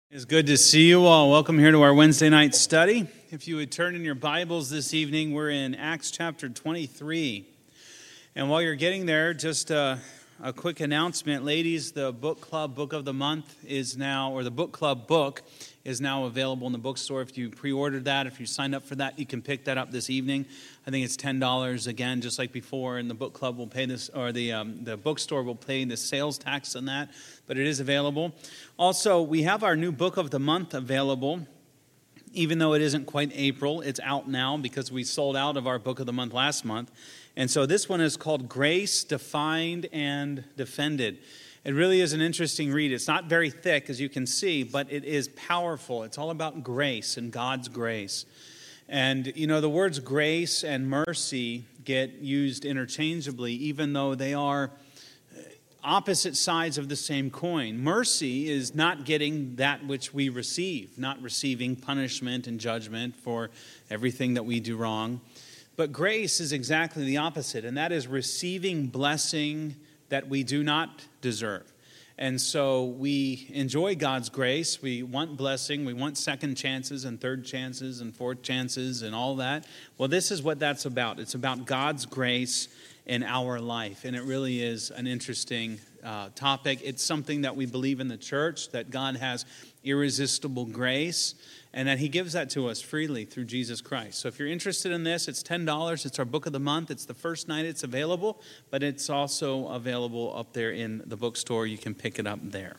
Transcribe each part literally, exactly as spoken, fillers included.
It's good to see you all. Welcome here to our Wednesday night study. If you would turn in your Bibles this evening, we're in Acts chapter twenty-three. And while you're getting there, just a, a quick announcement. Ladies, the book club book of the month is now, or the book club book is now available in the bookstore. If you pre-ordered that, if you signed up for that, you can pick that up this evening. I think it's ten dollars again, just like before, and the book club will pay this, or the um, the bookstore will pay the sales tax on that, but it is available. Also, we have our new book of the month available. Even though it isn't quite April, it's out now because we sold out of our book of the month last month. And so this one is called Grace, Defined and Defended. It really is an interesting read. It's not very thick, as you can see, but it is powerful. It's all about grace and God's grace. And, you know, the words grace and mercy get used interchangeably, even though they are opposite sides of the same coin. Mercy is not getting that which we receive, not receiving punishment and judgment for everything that we do wrong. But grace is exactly the opposite, and that is receiving blessing that we do not deserve. And so we enjoy God's grace. We want blessing. We want second chances and third chances and fourth chances and all that. Well, this is what that's about. It's about God's grace in our life. And it really is an interesting uh, topic. It's something that we believe in the church, that God has irresistible grace, and that he gives that to us freely through Jesus Christ. So if you're interested in this, it's ten dollars. It's our book of the month. It's the first night it's available, but it's also available up there in the bookstore. You can pick it up there.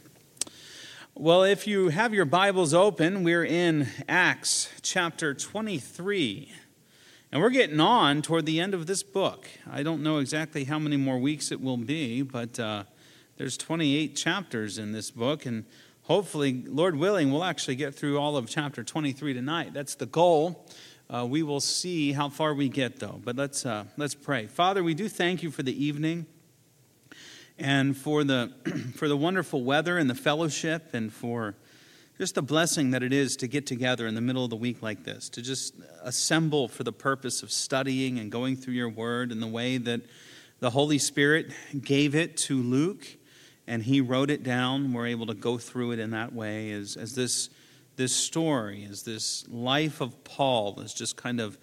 Well, if you have your Bibles open, we're in Acts chapter twenty-three. And we're getting on toward the end of this book. I don't know exactly how many more weeks it will be, but uh, there's twenty-eight chapters in this book, and hopefully, Lord willing, we'll actually get through all of chapter twenty-three tonight. That's the goal. Uh, we will see how far we get, though. But let's uh, let's pray. Father, we do thank you for the evening and for the for the wonderful weather and the fellowship and for just the blessing that it is to get together in the middle of the week like this, to just assemble for the purpose of studying and going through your word in the way that the Holy Spirit gave it to Luke, and he wrote it down. We're able to go through it in that way as, as this, this story, as this life of Paul is just kind of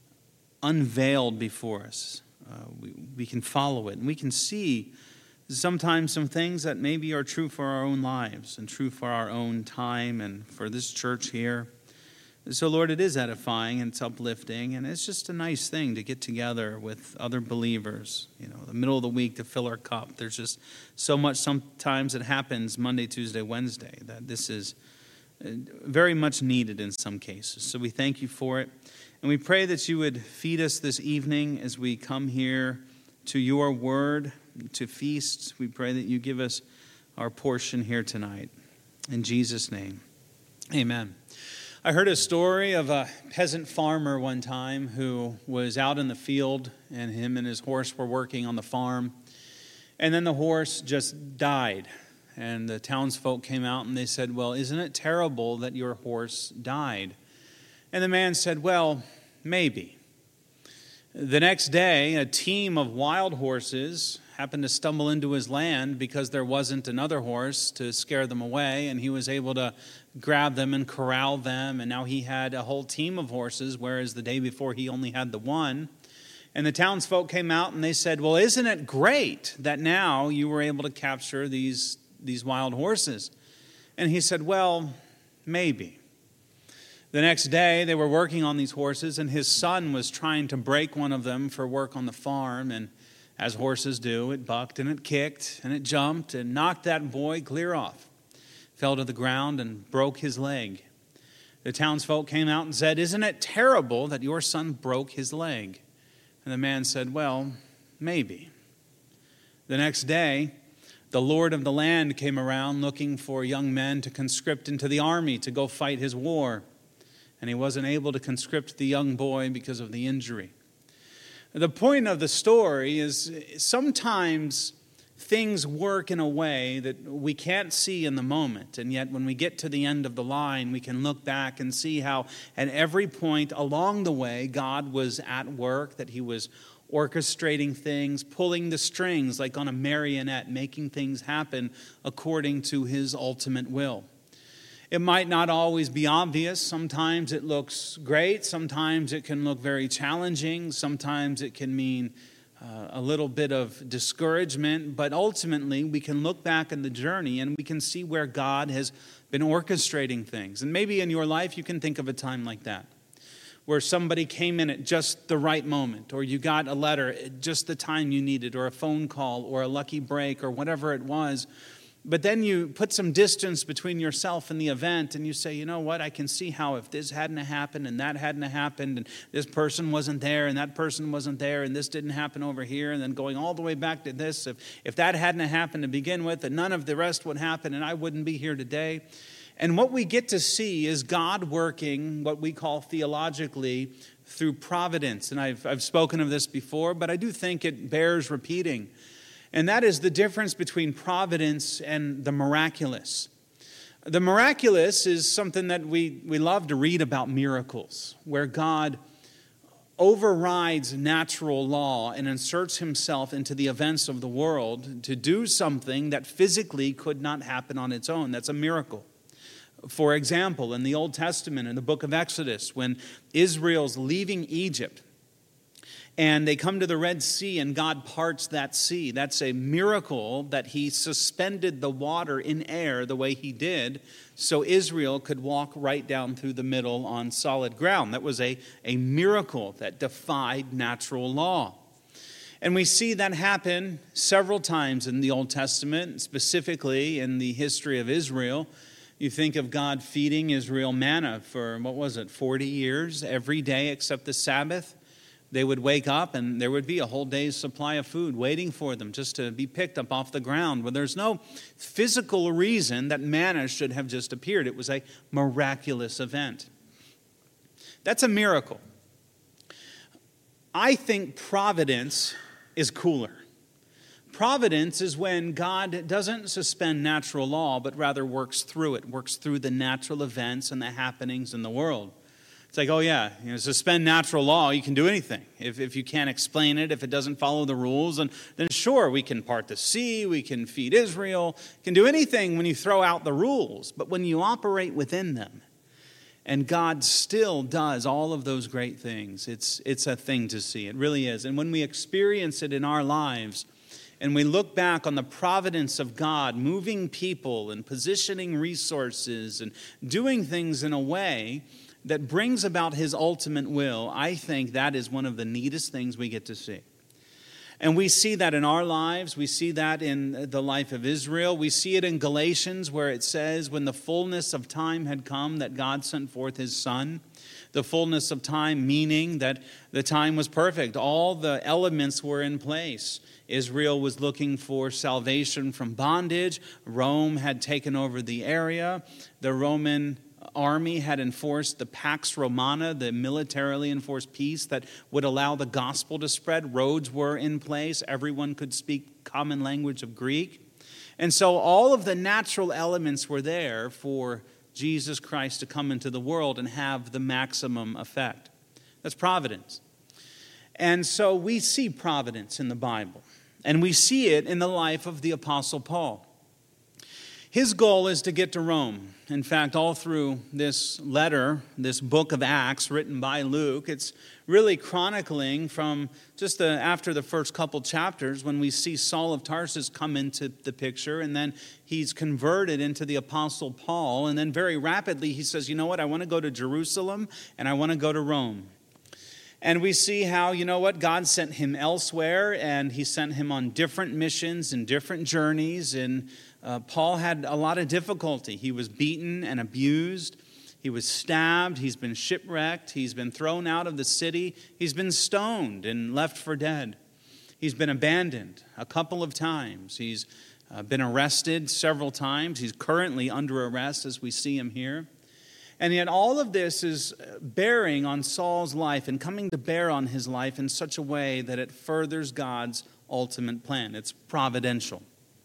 unveiled before us. Uh, we, we can follow it, and we can see sometimes some things that maybe are true for our own lives and true for our own time and for this church here. So, Lord, it is edifying and it's uplifting, and it's just a nice thing to get together with other believers, you know, the middle of the week to fill our cup. There's just so much sometimes that happens Monday, Tuesday, Wednesday that this is very much needed in some cases. So we thank you for it, and we pray that you would feed us this evening as we come here to your word, to feast. We pray that you give us our portion here tonight. In Jesus' name, amen. I heard a story of a peasant farmer one time who was out in the field, and him and his horse were working on the farm. And then the horse just died. And the townsfolk came out and they said, "Well, isn't it terrible that your horse died?" And the man said, "Well, maybe." The next day, a team of wild horses happened to stumble into his land because there wasn't another horse to scare them away, and he was able to grab them and corral them, and now he had a whole team of horses, whereas the day before he only had the one. And the townsfolk came out and they said, "Well, isn't it great that now you were able to capture these, these wild horses?" And he said, "Well, maybe." The next day, they were working on these horses, and his son was trying to break one of them for work on the farm, and as horses do, it bucked and it kicked and it jumped and knocked that boy clear off, fell to the ground and broke his leg. The townsfolk came out and said, "Isn't it terrible that your son broke his leg?" And the man said, "Well, maybe." The next day, the lord of the land came around looking for young men to conscript into the army to go fight his war. And he wasn't able to conscript the young boy because of the injury. The point of the story is sometimes things work in a way that we can't see in the moment. And yet when we get to the end of the line, we can look back and see how at every point along the way, God was at work, that he was orchestrating things, pulling the strings like on a marionette, making things happen according to his ultimate will. It might not always be obvious. Sometimes it looks great. Sometimes it can look very challenging. Sometimes it can mean uh, a little bit of discouragement. But ultimately, we can look back in the journey and we can see where God has been orchestrating things. And maybe in your life, you can think of a time like that, where somebody came in at just the right moment, or you got a letter at just the time you needed, or a phone call, or a lucky break, or whatever it was. But then you put some distance between yourself and the event, and you say, you know what, I can see how if this hadn't happened, and that hadn't happened, and this person wasn't there, and that person wasn't there, and this didn't happen over here, and then going all the way back to this, if, if that hadn't happened to begin with, then none of the rest would happen, and I wouldn't be here today. And what we get to see is God working, what we call theologically, through providence. And I've, I've spoken of this before, but I do think it bears repeating. And that is the difference between providence and the miraculous. The miraculous is something that we, we love to read about, miracles, where God overrides natural law and inserts himself into the events of the world to do something that physically could not happen on its own. That's a miracle. For example, in the Old Testament, in the book of Exodus, when Israel's leaving Egypt and they come to the Red Sea and God parts that sea, that's a miracle that he suspended the water in air the way he did so Israel could walk right down through the middle on solid ground. That was a, a miracle that defied natural law. And we see that happen several times in the Old Testament, specifically in the history of Israel. You think of God feeding Israel manna for, what was it, forty years, every day except the Sabbath. They would wake up and there would be a whole day's supply of food waiting for them just to be picked up off the ground. Well, there's no physical reason that manna should have just appeared. It was a miraculous event. That's a miracle. I think providence is cooler. Providence is when God doesn't suspend natural law, but rather works through it, works through the natural events and the happenings in the world. It's like, oh yeah, you know, suspend natural law, you can do anything. If if you can't explain it, if it doesn't follow the rules, and then sure, we can part the sea, we can feed Israel, can do anything when you throw out the rules. But when you operate within them, and God still does all of those great things, it's it's a thing to see. It really is. And when we experience it in our lives, and we look back on the providence of God, moving people and positioning resources and doing things in a way that brings about his ultimate will, I think that is one of the neatest things we get to see. And we see that in our lives. We see that in the life of Israel. We see it in Galatians where it says, when the fullness of time had come, that God sent forth his Son. The fullness of time meaning that the time was perfect. All the elements were in place. Israel was looking for salvation from bondage. Rome had taken over the area. The Roman army had enforced the Pax Romana, the militarily enforced peace that would allow the gospel to spread. Roads were in place. Everyone could speak common language of Greek. And so all of the natural elements were there for Jesus Christ to come into the world and have the maximum effect. That's providence. And so we see providence in the Bible. And we see it in the life of the Apostle Paul. His goal is to get to Rome. In fact, all through this letter, this book of Acts written by Luke, it's really chronicling from just the, after the first couple chapters when we see Saul of Tarsus come into the picture, and then he's converted into the Apostle Paul, and then very rapidly he says, you know what, I want to go to Jerusalem and I want to go to Rome. And we see how, you know what, God sent him elsewhere, and he sent him on different missions and different journeys. And uh, Paul had a lot of difficulty. He was beaten and abused. He was stabbed. He's been shipwrecked. He's been thrown out of the city. He's been stoned and left for dead. He's been abandoned a couple of times. He's uh, been arrested several times. He's currently under arrest as we see him here. And yet all of this is bearing on Saul's life and coming to bear on his life in such a way that it furthers God's ultimate plan. It's providential.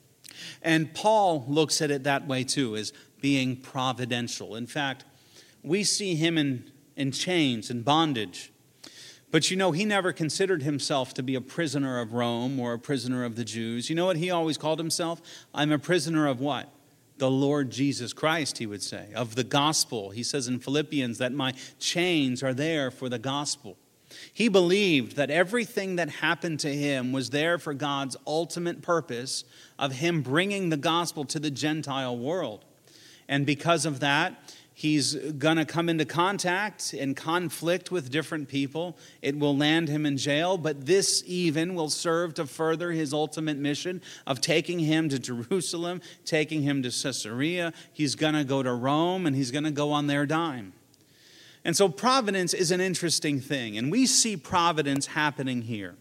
And Paul looks at it that way too, as being providential. In fact, we see him in, in chains and bondage. But you know, he never considered himself to be a prisoner of Rome or a prisoner of the Jews. You know what he always called himself? I'm a prisoner of what? the Lord Jesus Christ, he would say, of the gospel. He says in Philippians that my chains are there for the gospel. He believed that everything that happened to him was there for God's ultimate purpose of him bringing the gospel to the Gentile world. And because of that, he's going to come into contact and conflict with different people. It will land him in jail, but this even will serve to further his ultimate mission of taking him to Jerusalem, taking him to Caesarea. He's going to go to Rome, and he's going to go on their dime. And so providence is an interesting thing, and we see providence happening here.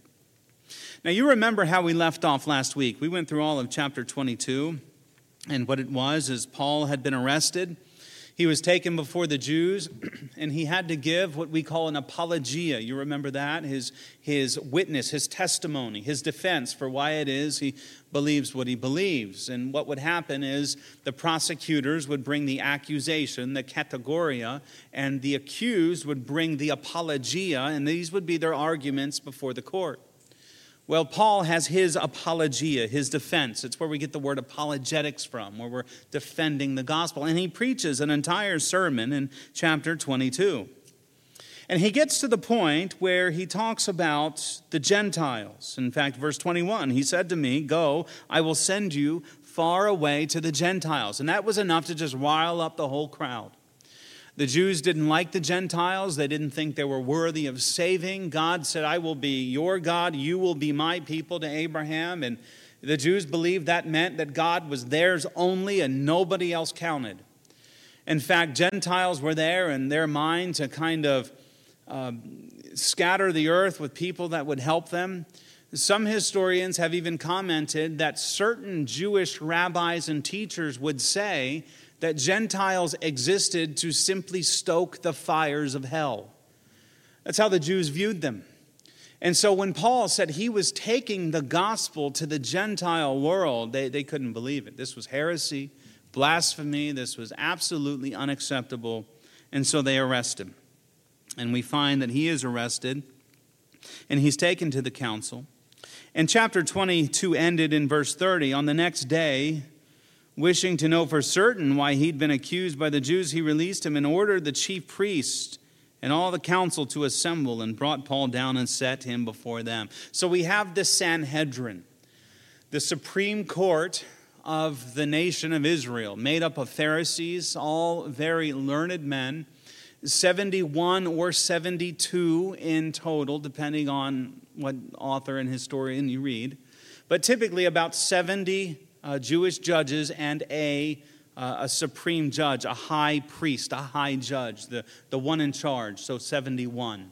Now, you remember how we left off last week. We went through all of chapter twenty-two, and what it was is Paul had been arrested. He was taken before the Jews, and he had to give what we call an apologia. You remember that? His, his witness, his testimony, his defense for why it is he believes what he believes. And what would happen is the prosecutors would bring the accusation, the categoria, and the accused would bring the apologia, and these would be their arguments before the court. Well, Paul has his apologia, his defense. It's where we get the word apologetics from, where we're defending the gospel. And he preaches an entire sermon in chapter twenty-two. And he gets to the point where he talks about the Gentiles. In fact, verse twenty-one, he said to me, "Go, I will send you far away to the Gentiles." And that was enough to just rile up the whole crowd. The Jews didn't like the Gentiles. They didn't think they were worthy of saving. God said, "I will be your God. You will be my people," to Abraham. And the Jews believed that meant that God was theirs only and nobody else counted. In fact, Gentiles were there in their mind to kind of uh, scatter the earth with people that would help them. Some historians have even commented that certain Jewish rabbis and teachers would say that Gentiles existed to simply stoke the fires of hell. That's how the Jews viewed them. And so when Paul said he was taking the gospel to the Gentile world, they, they couldn't believe it. This was heresy, blasphemy. This was absolutely unacceptable. And so they arrest him. And we find that he is arrested, and he's taken to the council. And chapter twenty-two ended in verse thirty. On the next day, wishing to know for certain why he'd been accused by the Jews, he released him and ordered the chief priest and all the council to assemble, and brought Paul down and set him before them. So we have the Sanhedrin, the supreme court of the nation of Israel, made up of Pharisees, all very learned men, seventy-one or seventy-two in total, depending on what author and historian you read, but typically about seventy Uh, Jewish judges and a, uh, a supreme judge, a high priest, a high judge, the, the one in charge, so seventy-one.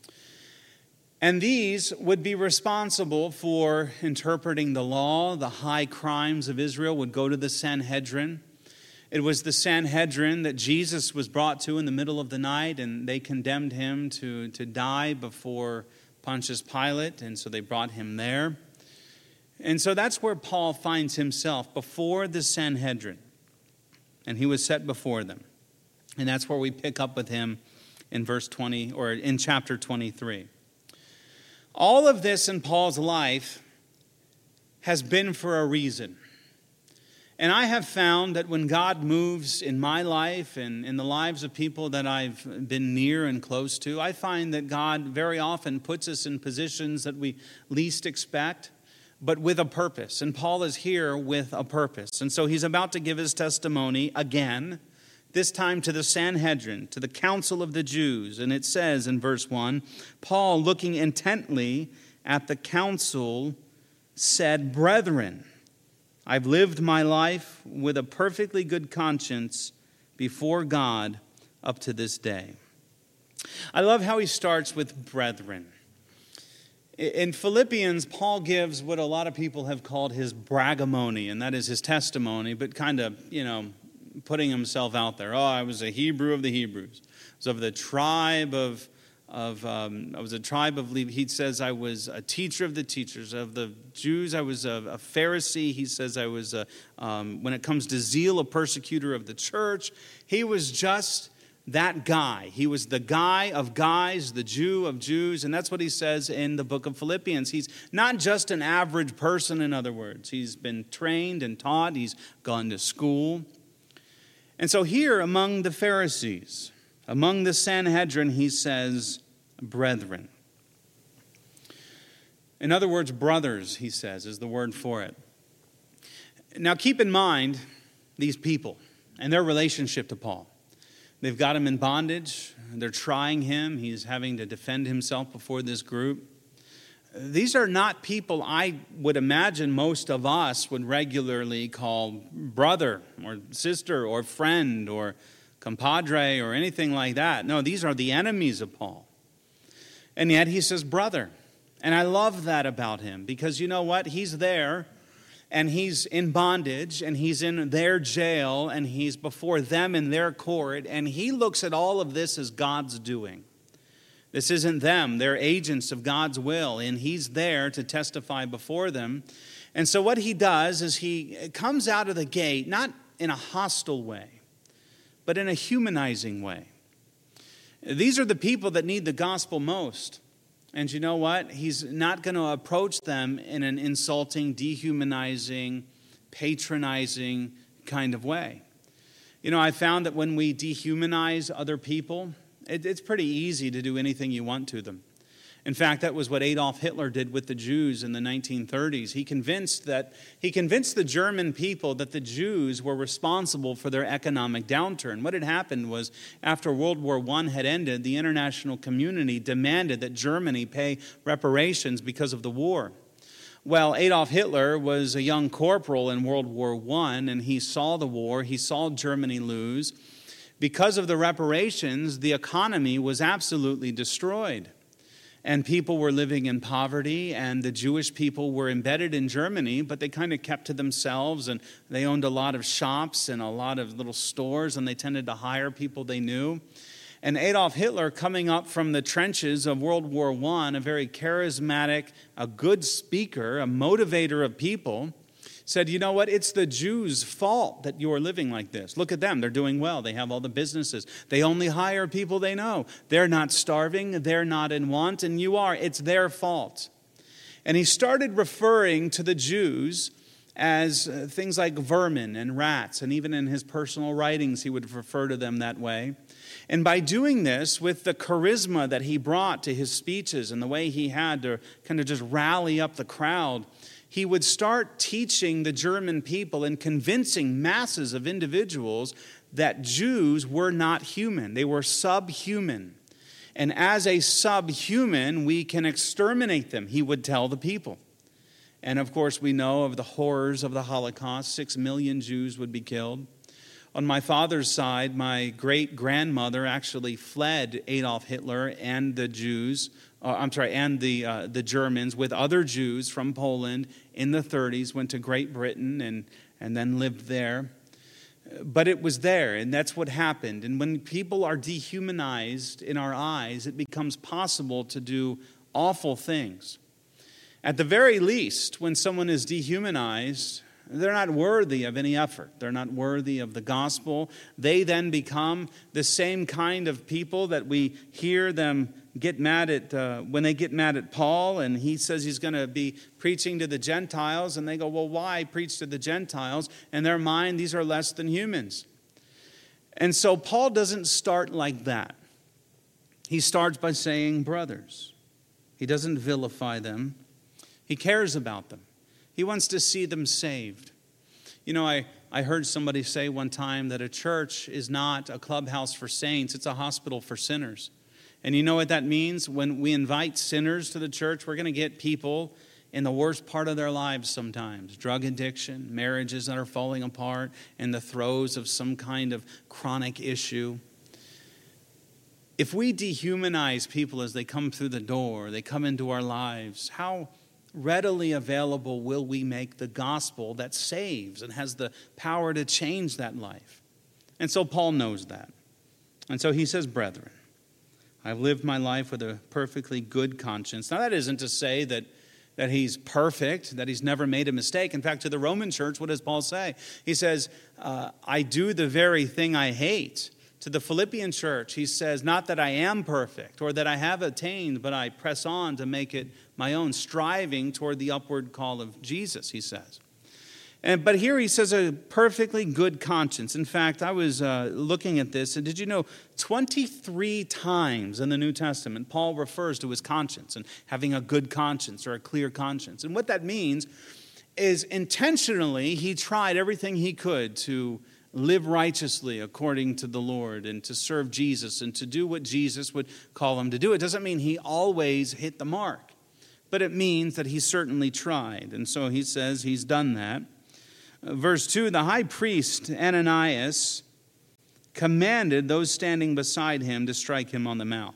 And these would be responsible for interpreting the law. The high crimes of Israel would go to the Sanhedrin. It was the Sanhedrin that Jesus was brought to in the middle of the night, and they condemned him to, to die before Pontius Pilate, and so they brought him there. And so that's where Paul finds himself, before the Sanhedrin. And he was set before them. And that's where we pick up with him in verse twenty, or in chapter twenty-three. All of this in Paul's life has been for a reason. And I have found that when God moves in my life and in the lives of people that I've been near and close to, I find that God very often puts us in positions that we least expect, but with a purpose. And Paul is here with a purpose. And so he's about to give his testimony again, this time to the Sanhedrin, to the council of the Jews. And it says in verse one, Paul, looking intently at the council, said, "Brethren, I've lived my life with a perfectly good conscience before God up to this day." I love how he starts with brethren. In Philippians, Paul gives what a lot of people have called his braggamony, and that is his testimony, but kind of, you know, putting himself out there. Oh, I was a Hebrew of the Hebrews. I was of the tribe of, of um, I was a tribe of Levi. He says I was a teacher of the teachers. Of the Jews, I was a, a Pharisee. He says I was, a, um, when it comes to zeal, a persecutor of the church. He was just that guy. He was the guy of guys, the Jew of Jews, and that's what he says in the book of Philippians. He's not just an average person, in other words. He's been trained and taught. He's gone to school. And so here among the Pharisees, among the Sanhedrin, he says, brethren. In other words, brothers, he says, is the word for it. Now keep in mind these people and their relationship to Paul. They've got him in bondage. They're trying him. He's having to defend himself before this group. These are not people I would imagine most of us would regularly call brother or sister or friend or compadre or anything like that. No, these are the enemies of Paul. And yet he says brother. And I love that about him because you know what? He's there and he's in bondage and he's in their jail and he's before them in their court. And he looks at all of this as God's doing. This isn't them. They're agents of God's will, and he's there to testify before them. And so what he does is he comes out of the gate, not in a hostile way, but in a humanizing way. These are the people that need the gospel most. And you know what? He's not going to approach them in an insulting, dehumanizing, patronizing kind of way. You know, I found that when we dehumanize other people, it's pretty easy to do anything you want to them. In fact, that was what Adolf Hitler did with the Jews in the nineteen thirties. He convinced that he convinced the German people that the Jews were responsible for their economic downturn. What had happened was after World War One had ended, the international community demanded that Germany pay reparations because of the war. Well, Adolf Hitler was a young corporal in World War One, and he saw the war. He saw Germany lose. Because of the reparations, the economy was absolutely destroyed. And people were living in poverty, and the Jewish people were embedded in Germany, but they kind of kept to themselves, and they owned a lot of shops and a lot of little stores, and they tended to hire people they knew. And Adolf Hitler, coming up from the trenches of World War One, a very charismatic, a good speaker, a motivator of people, said, you know what, it's the Jews' fault that you are living like this. Look at them, they're doing well. They have all the businesses. They only hire people they know. They're not starving, they're not in want, and you are. It's their fault. And he started referring to the Jews as uh, things like vermin and rats, and even in his personal writings he would refer to them that way. And by doing this, with the charisma that he brought to his speeches and the way he had to kind of just rally up the crowd, he would start teaching the German people and convincing masses of individuals that Jews were not human. They were subhuman. And as a subhuman, we can exterminate them, he would tell the people. And of course, we know of the horrors of the Holocaust. Six million Jews would be killed. On my father's side, my great-grandmother actually fled Adolf Hitler and the Jews Uh, I'm sorry, and the uh, the Germans with other Jews from Poland in the thirties, went to Great Britain and, and then lived there. But it was there, and that's what happened. And when people are dehumanized in our eyes, it becomes possible to do awful things. At the very least, when someone is dehumanized, they're not worthy of any effort. They're not worthy of the gospel. They then become the same kind of people that we hear them get mad at uh, when they get mad at Paul, and he says he's going to be preaching to the Gentiles, and they go, well, why preach to the Gentiles? In their mind, these are less than humans. And so Paul doesn't start like that. He starts by saying brothers. He doesn't vilify them. He cares about them. He wants to see them saved. You know, I, I heard somebody say one time that a church is not a clubhouse for saints, it's a hospital for sinners. And you know what that means? When we invite sinners to the church, we're going to get people in the worst part of their lives sometimes. Drug addiction, marriages that are falling apart, in the throes of some kind of chronic issue. If we dehumanize people as they come through the door, they come into our lives, how readily available will we make the gospel that saves and has the power to change that life? And so Paul knows that. And so he says, brethren, I've lived my life with a perfectly good conscience. Now that isn't to say that, that he's perfect, that he's never made a mistake. In fact, to the Roman church, what does Paul say? He says, uh, I do the very thing I hate. To the Philippian church, he says, not that I am perfect or that I have attained, but I press on to make it my own, striving toward the upward call of Jesus, he says. And, but here he says a perfectly good conscience. In fact, I was uh, looking at this, and did you know twenty-three times in the New Testament, Paul refers to his conscience and having a good conscience or a clear conscience. And what that means is intentionally he tried everything he could to live righteously according to the Lord and to serve Jesus and to do what Jesus would call him to do. It doesn't mean he always hit the mark, but it means that he certainly tried. And so he says he's done that. Verse two, the high priest Ananias commanded those standing beside him to strike him on the mouth.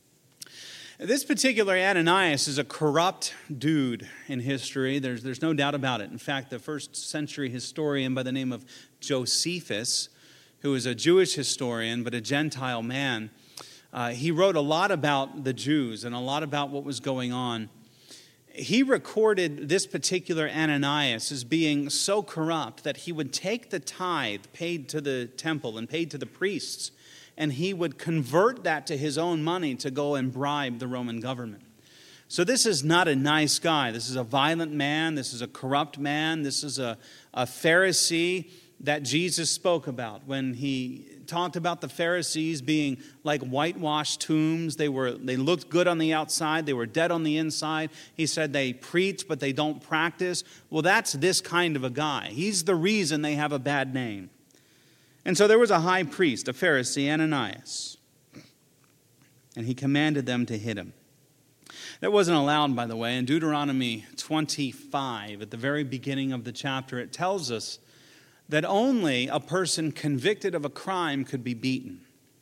This particular Ananias is a corrupt dude in history. There's, there's no doubt about it. In fact, the first century historian by the name of Josephus, who is a Jewish historian but a Gentile man, uh, he wrote a lot about the Jews and a lot about what was going on. He recorded this particular Ananias as being so corrupt that he would take the tithe paid to the temple and paid to the priests, and he would convert that to his own money to go and bribe the Roman government. So this is not a nice guy. This is a violent man. This is a corrupt man. This is a, a Pharisee that Jesus spoke about when he talked about the Pharisees being like whitewashed tombs. They were they looked good on the outside. They were dead on the inside. He said they preach, but they don't practice. Well, that's this kind of a guy. He's the reason they have a bad name. And so there was a high priest, a Pharisee, Ananias, and he commanded them to hit him. That wasn't allowed, by the way. In Deuteronomy twenty-five, at the very beginning of the chapter, it tells us that only a person convicted of a crime could be beaten.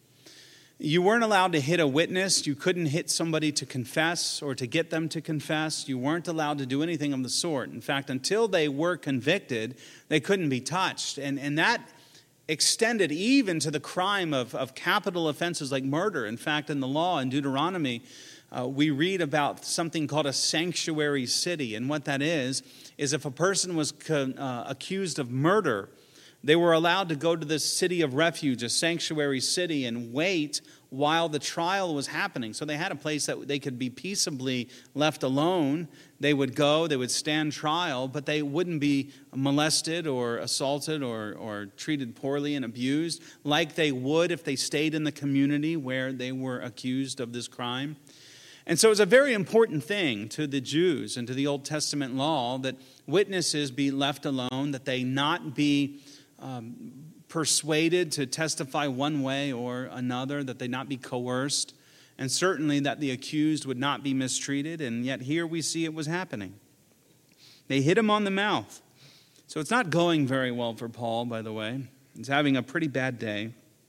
You weren't allowed to hit a witness. You couldn't hit somebody to confess or to get them to confess. You weren't allowed to do anything of the sort. In fact, until they were convicted, they couldn't be touched. And, and that extended even to the crime of, of capital offenses like murder. In fact, in the law in Deuteronomy, uh, we read about something called a sanctuary city. And what that is, is if a person was co- uh, accused of murder, they were allowed to go to this city of refuge, a sanctuary city, and wait while the trial was happening. So they had a place that they could be peaceably left alone. They would go, they would stand trial, but they wouldn't be molested or assaulted or, or treated poorly and abused like they would if they stayed in the community where they were accused of this crime. And so it's a very important thing to the Jews and to the Old Testament law that witnesses be left alone, that they not be um, persuaded to testify one way or another, that they not be coerced, and certainly that the accused would not be mistreated. And yet here we see it was happening. They hit him on the mouth. So it's not going very well for Paul, by the way. He's having a pretty bad day.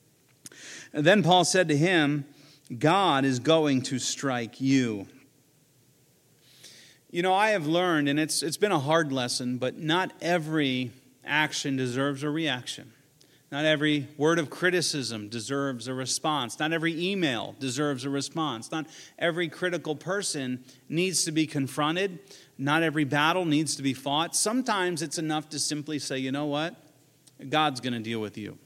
And then Paul said to him, God is going to strike you. You know, I have learned, and it's it's been a hard lesson, but not every action deserves a reaction. Not every word of criticism deserves a response. Not every email deserves a response. Not every critical person needs to be confronted. Not every battle needs to be fought. Sometimes it's enough to simply say, you know what? God's going to deal with you.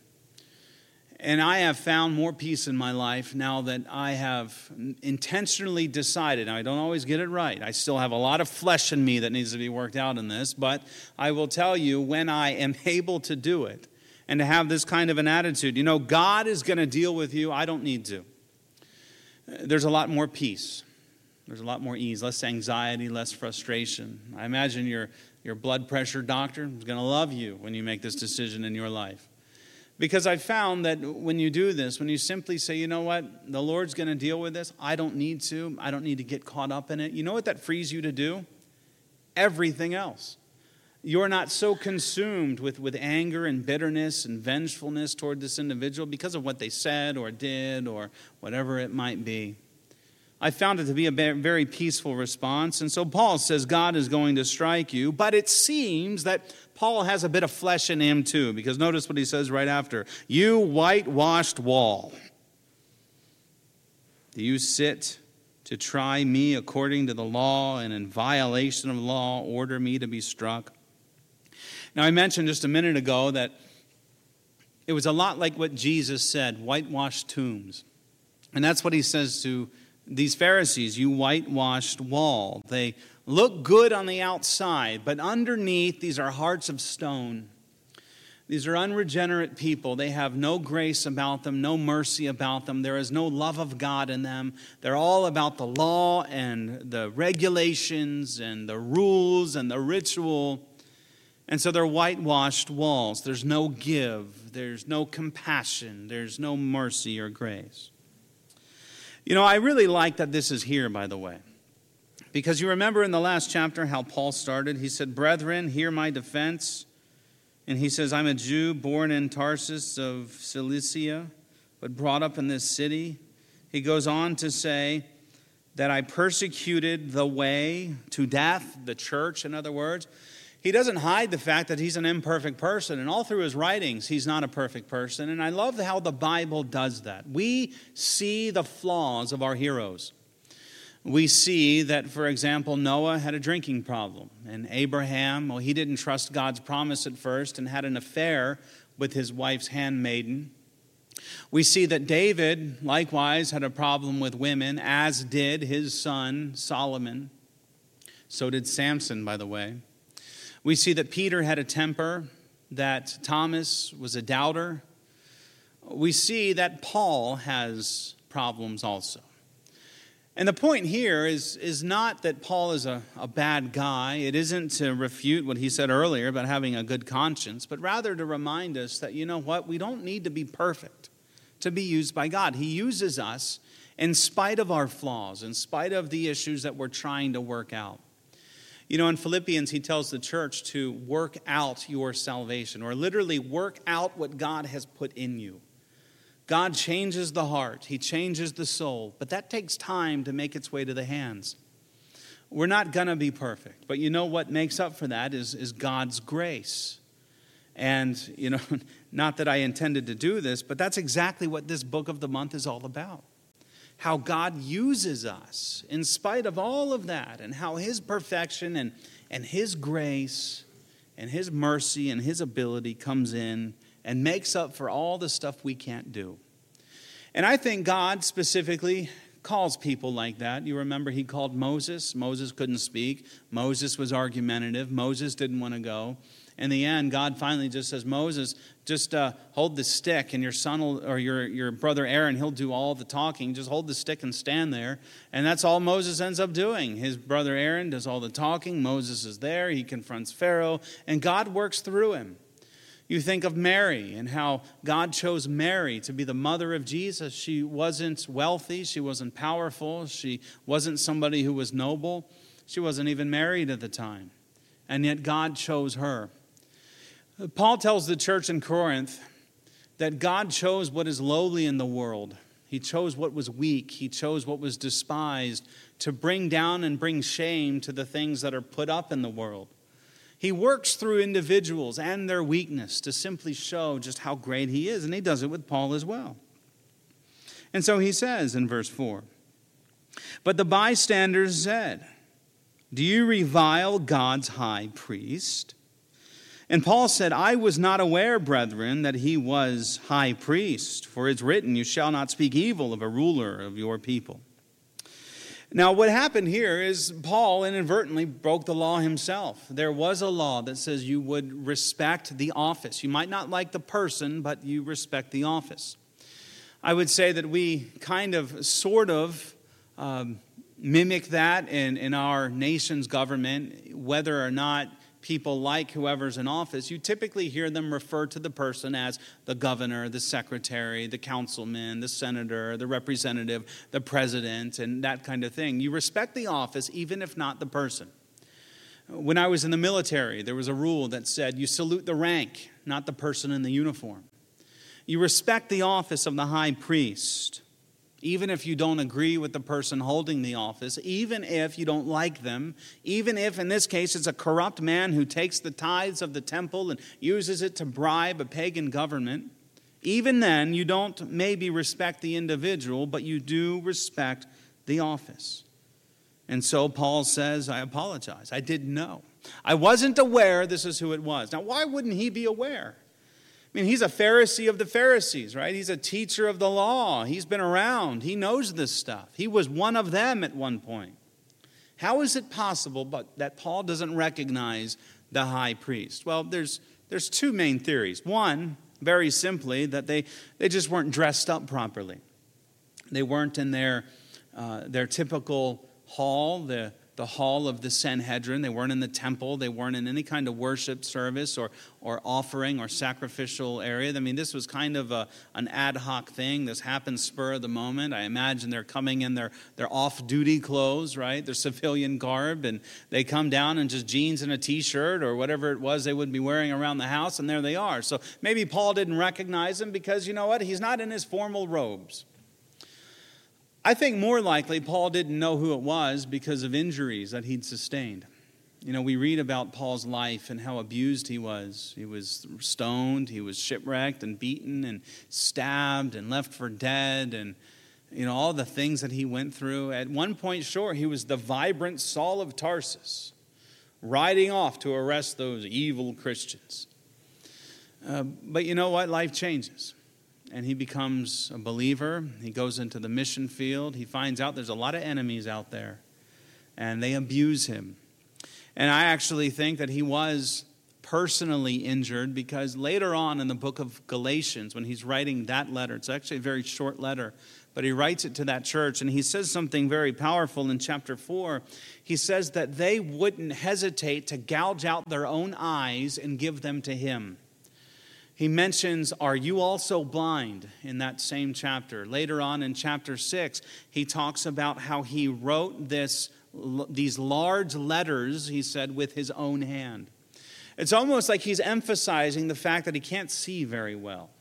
And I have found more peace in my life now that I have intentionally decided. Now, I don't always get it right. I still have a lot of flesh in me that needs to be worked out in this. But I will tell you, when I am able to do it and to have this kind of an attitude, you know, God is going to deal with you. I don't need to. There's a lot more peace. There's a lot more ease, less anxiety, less frustration. I imagine your, your blood pressure doctor is going to love you when you make this decision in your life. Because I've found that when you do this, when you simply say, you know what, the Lord's going to deal with this, I don't need to, I don't need to get caught up in it. You know what that frees you to do? Everything else. You're not so consumed with, with anger and bitterness and vengefulness toward this individual because of what they said or did or whatever it might be. I found it to be a very peaceful response. And so Paul says God is going to strike you. But it seems that Paul has a bit of flesh in him too. Because notice what he says right after. You whitewashed wall. Do you sit to try me according to the law, and in violation of law order me to be struck? Now I mentioned just a minute ago that it was a lot like what Jesus said, whitewashed tombs. And that's what he says to these Pharisees, you whitewashed wall. They look good on the outside, but underneath, these are hearts of stone. These are unregenerate people. They have no grace about them, no mercy about them. There is no love of God in them. They're all about the law and the regulations and the rules and the ritual. And so they're whitewashed walls. There's no give. There's no compassion. There's no mercy or grace. You know, I really like that this is here, by the way. Because you remember in the last chapter how Paul started. He said, "Brethren, hear my defense." And he says, "I'm a Jew born in Tarsus of Cilicia, but brought up in this city." He goes on to say that I persecuted the way to death, the church, in other words. He doesn't hide the fact that he's an imperfect person. And all through his writings, he's not a perfect person. And I love how the Bible does that. We see the flaws of our heroes. We see that, for example, Noah had a drinking problem. And Abraham, well, he didn't trust God's promise at first and had an affair with his wife's handmaiden. We see that David, likewise, had a problem with women, as did his son Solomon. So did Samson, by the way. We see that Peter had a temper, that Thomas was a doubter. We see that Paul has problems also. And the point here is, is not that Paul is a, a bad guy. It isn't to refute what he said earlier about having a good conscience, but rather to remind us that, you know what, we don't need to be perfect to be used by God. He uses us in spite of our flaws, in spite of the issues that we're trying to work out. You know, in Philippians, he tells the church to work out your salvation, or literally work out what God has put in you. God changes the heart. He changes the soul. But that takes time to make its way to the hands. We're not going to be perfect. But you know what makes up for that is, is God's grace. And, you know, not that I intended to do this, but that's exactly what this book of the month is all about. How God uses us in spite of all of that, and how his perfection and, and his grace and his mercy and his ability comes in and makes up for all the stuff we can't do. And I think God specifically calls people like that. You remember he called Moses. Moses couldn't speak. Moses was argumentative. Moses didn't want to go. In the end, God finally just says, Moses, just uh, hold the stick, and your son will, or your, your brother Aaron, he'll do all the talking. Just hold the stick and stand there. And that's all Moses ends up doing. His brother Aaron does all the talking. Moses is there. He confronts Pharaoh, and God works through him. You think of Mary and how God chose Mary to be the mother of Jesus. She wasn't wealthy. She wasn't powerful. She wasn't somebody who was noble. She wasn't even married at the time. And yet God chose her. Paul tells the church in Corinth that God chose what is lowly in the world. He chose what was weak. He chose what was despised to bring down and bring shame to the things that are put up in the world. He works through individuals and their weakness to simply show just how great he is. And he does it with Paul as well. And so he says in verse four, but the bystanders said, do you revile God's high priest? And Paul said, I was not aware, brethren, that he was high priest. For it's written, you shall not speak evil of a ruler of your people. Now, what happened here is Paul inadvertently broke the law himself. There was a law that says you would respect the office. You might not like the person, but you respect the office. I would say that we kind of, sort of, um, mimic that in, in our nation's government, whether or not people like whoever's in office. You typically hear them refer to the person as the governor, the secretary, the councilman, the senator, the representative, the president, and that kind of thing. You respect the office even if not the person. When I was in the military, there was a rule that said you salute the rank, not the person in the uniform. You respect the office of the high priest, even if you don't agree with the person holding the office, even if you don't like them, even if, in this case, it's a corrupt man who takes the tithes of the temple and uses it to bribe a pagan government, even then, you don't maybe respect the individual, but you do respect the office. And so Paul says, I apologize. I didn't know. I wasn't aware this is who it was. Now, why wouldn't he be aware? I mean, he's a Pharisee of the Pharisees, right? He's a teacher of the law. He's been around. He knows this stuff. He was one of them at one point. How is it possible but that Paul doesn't recognize the high priest? Well, there's there's two main theories. One, very simply, that they, they just weren't dressed up properly. They weren't in their uh, their typical hall, the the hall of the Sanhedrin. They weren't in the temple. They weren't in any kind of worship service or or offering or sacrificial area. I mean, this was kind of a, an ad hoc thing. This happened spur of the moment. I imagine they're coming in their, their off-duty clothes, right? Their civilian garb, and they come down in just jeans and a T-shirt or whatever it was they would be wearing around the house, and there they are. So maybe Paul didn't recognize them because, you know what, he's not in his formal robes. I think more likely Paul didn't know who it was because of injuries that he'd sustained. You know, we read about Paul's life and how abused he was. He was stoned, he was shipwrecked and beaten and stabbed and left for dead, and, you know, all the things that he went through. At one point, sure, he was the vibrant Saul of Tarsus, riding off to arrest those evil Christians. Uh, but you know what? Life changes. And he becomes a believer. He goes into the mission field. He finds out there's a lot of enemies out there, and they abuse him. And I actually think that he was personally injured because later on in the book of Galatians, when he's writing that letter, it's actually a very short letter, but he writes it to that church, and he says something very powerful in chapter four. He says that they wouldn't hesitate to gouge out their own eyes and give them to him. He mentions, "Are you also blind?" in that same chapter. Later on in chapter six, he talks about how he wrote this, these large letters, he said, with his own hand. It's almost like he's emphasizing the fact that he can't see very well.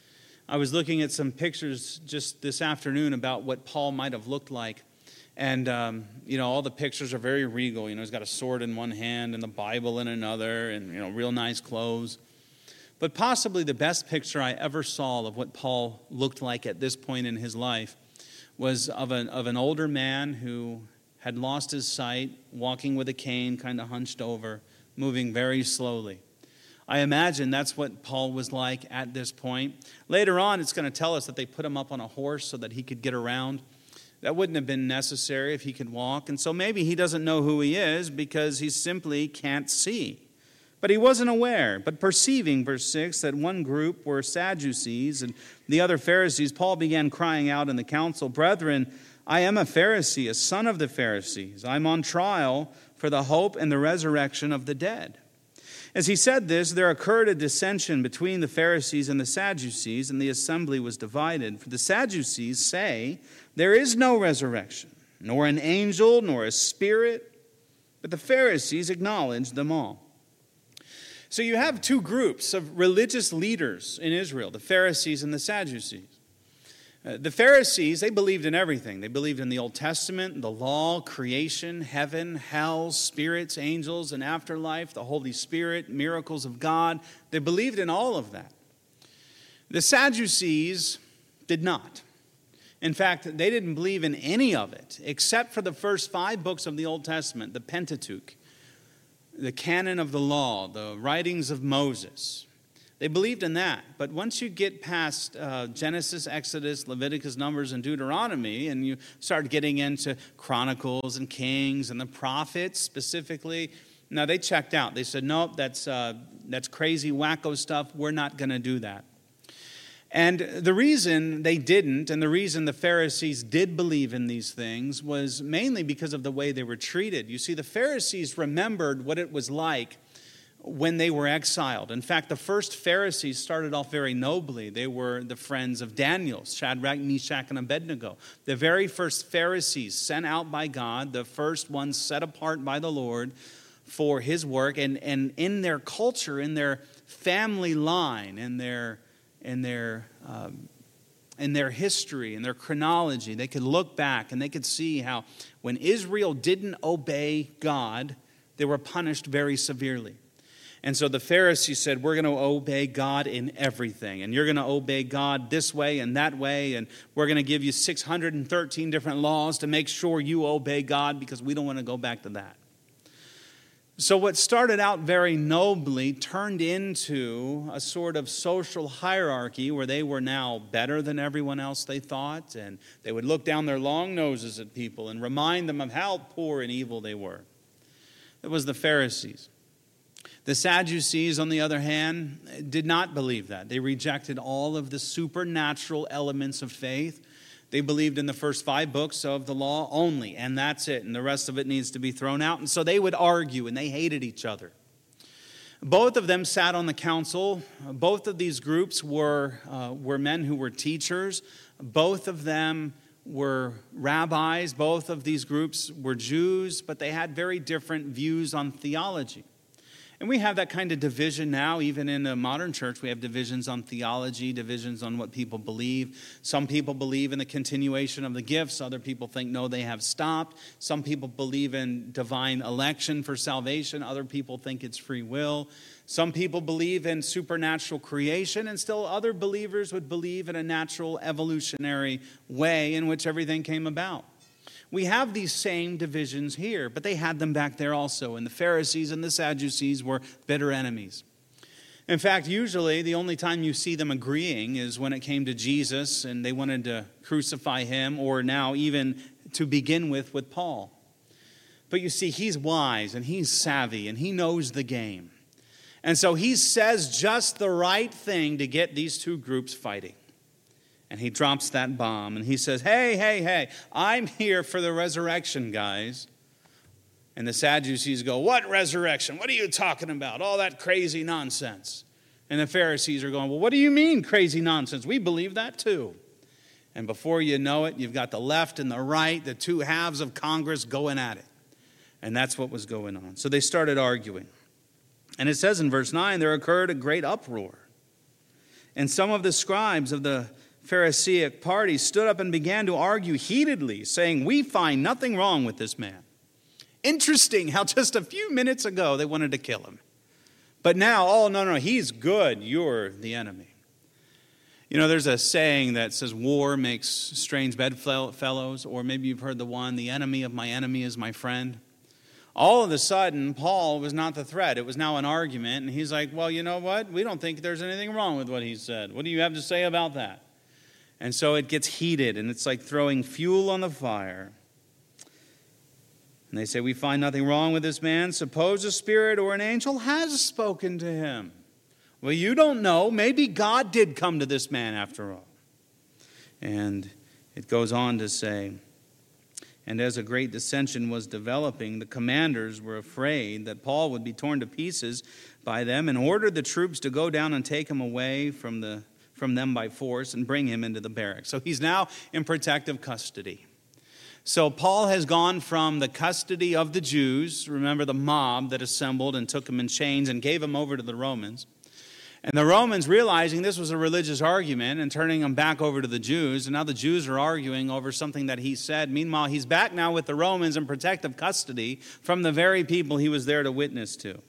I was looking at some pictures just this afternoon about what Paul might have looked like. And, um, you know, all the pictures are very regal. You know, he's got a sword in one hand and the Bible in another and, you know, real nice clothes. But possibly the best picture I ever saw of what Paul looked like at this point in his life was of an, of an older man who had lost his sight, walking with a cane, kind of hunched over, moving very slowly. I imagine that's what Paul was like at this point. Later on, it's going to tell us that they put him up on a horse so that he could get around. That wouldn't have been necessary if he could walk. And so maybe he doesn't know who he is because he simply can't see. But he wasn't aware, but perceiving, verse six, that one group were Sadducees and the other Pharisees, Paul began crying out in the council, "Brethren, I am a Pharisee, a son of the Pharisees. I'm on trial for the hope and the resurrection of the dead." As he said this, there occurred a dissension between the Pharisees and the Sadducees, and the assembly was divided. For the Sadducees say, there is no resurrection, nor an angel, nor a spirit, but the Pharisees acknowledge them all. So you have two groups of religious leaders in Israel, the Pharisees and the Sadducees. Uh, the Pharisees, they believed in everything. They believed in the Old Testament, the law, creation, heaven, hell, spirits, angels, and afterlife, the Holy Spirit, miracles of God. They believed in all of that. The Sadducees did not. In fact, they didn't believe in any of it, except for the first five books of the Old Testament, the Pentateuch, the canon of the law, the writings of Moses. They believed in that. But once you get past uh, Genesis, Exodus, Leviticus, Numbers, and Deuteronomy, and you start getting into Chronicles and Kings and the prophets specifically, now they checked out. They said, nope, that's, uh, that's crazy, wacko stuff. We're not going to do that. And the reason they didn't, and the reason the Pharisees did believe in these things, was mainly because of the way they were treated. You see, the Pharisees remembered what it was like when they were exiled. In fact, the first Pharisees started off very nobly. They were the friends of Daniel, Shadrach, Meshach, and Abednego. The very first Pharisees sent out by God, the first ones set apart by the Lord for his work. And, and in their culture, in their family line, in their in their um, in their history, in their chronology, they could look back and they could see how when Israel didn't obey God, they were punished very severely. And so the Pharisees said, we're going to obey God in everything. And you're going to obey God this way and that way. And we're going to give you six hundred thirteen different laws to make sure you obey God because we don't want to go back to that. So what started out very nobly turned into a sort of social hierarchy where they were now better than everyone else, they thought, and they would look down their long noses at people and remind them of how poor and evil they were. It was the Pharisees. The Sadducees, on the other hand, did not believe that. They rejected all of the supernatural elements of faith. They believed in the first five books of the law only, and that's it, and the rest of it needs to be thrown out. And so they would argue, and they hated each other. Both of them sat on the council. Both of these groups were, uh, were men who were teachers. Both of them were rabbis. Both of these groups were Jews, but they had very different views on theology. And we have that kind of division now, even in the modern church. We have divisions on theology, divisions on what people believe. Some people believe in the continuation of the gifts. Other people think, no, they have stopped. Some people believe in divine election for salvation. Other people think it's free will. Some people believe in supernatural creation, and still other believers would believe in a natural evolutionary way in which everything came about. We have these same divisions here, but they had them back there also. And the Pharisees and the Sadducees were bitter enemies. In fact, usually the only time you see them agreeing is when it came to Jesus and they wanted to crucify him, or now even to begin with with Paul. But you see, he's wise and he's savvy and he knows the game. And so he says just the right thing to get these two groups fighting. And he drops that bomb and he says, hey, hey, hey, I'm here for the resurrection, guys. And the Sadducees go, what resurrection? What are you talking about? All that crazy nonsense. And the Pharisees are going, well, what do you mean crazy nonsense? We believe that too. And before you know it, you've got the left and the right, the two halves of Congress going at it. And that's what was going on. So they started arguing. And it says in verse nine, there occurred a great uproar. And some of the scribes of the Pharisaic party stood up and began to argue heatedly, saying, we find nothing wrong with this man. Interesting how just a few minutes ago they wanted to kill him. But now, oh, no, no, he's good. You're the enemy. You know, there's a saying that says war makes strange bedfellows, or maybe you've heard the one, the enemy of my enemy is my friend. All of a sudden, Paul was not the threat. It was now an argument. And he's like, well, you know what? We don't think there's anything wrong with what he said. What do you have to say about that? And so it gets heated, and it's like throwing fuel on the fire. And they say, we find nothing wrong with this man. Suppose a spirit or an angel has spoken to him. Well, you don't know. Maybe God did come to this man after all. And it goes on to say, and as a great dissension was developing, the commanders were afraid that Paul would be torn to pieces by them and ordered the troops to go down and take him away from the from them by force and bring him into the barracks. So he's now in protective custody. So Paul has gone from the custody of the Jews, remember the mob that assembled and took him in chains and gave him over to the Romans. And the Romans, realizing this was a religious argument and turning him back over to the Jews, and now the Jews are arguing over something that he said. Meanwhile, he's back now with the Romans in protective custody from the very people he was there to witness to.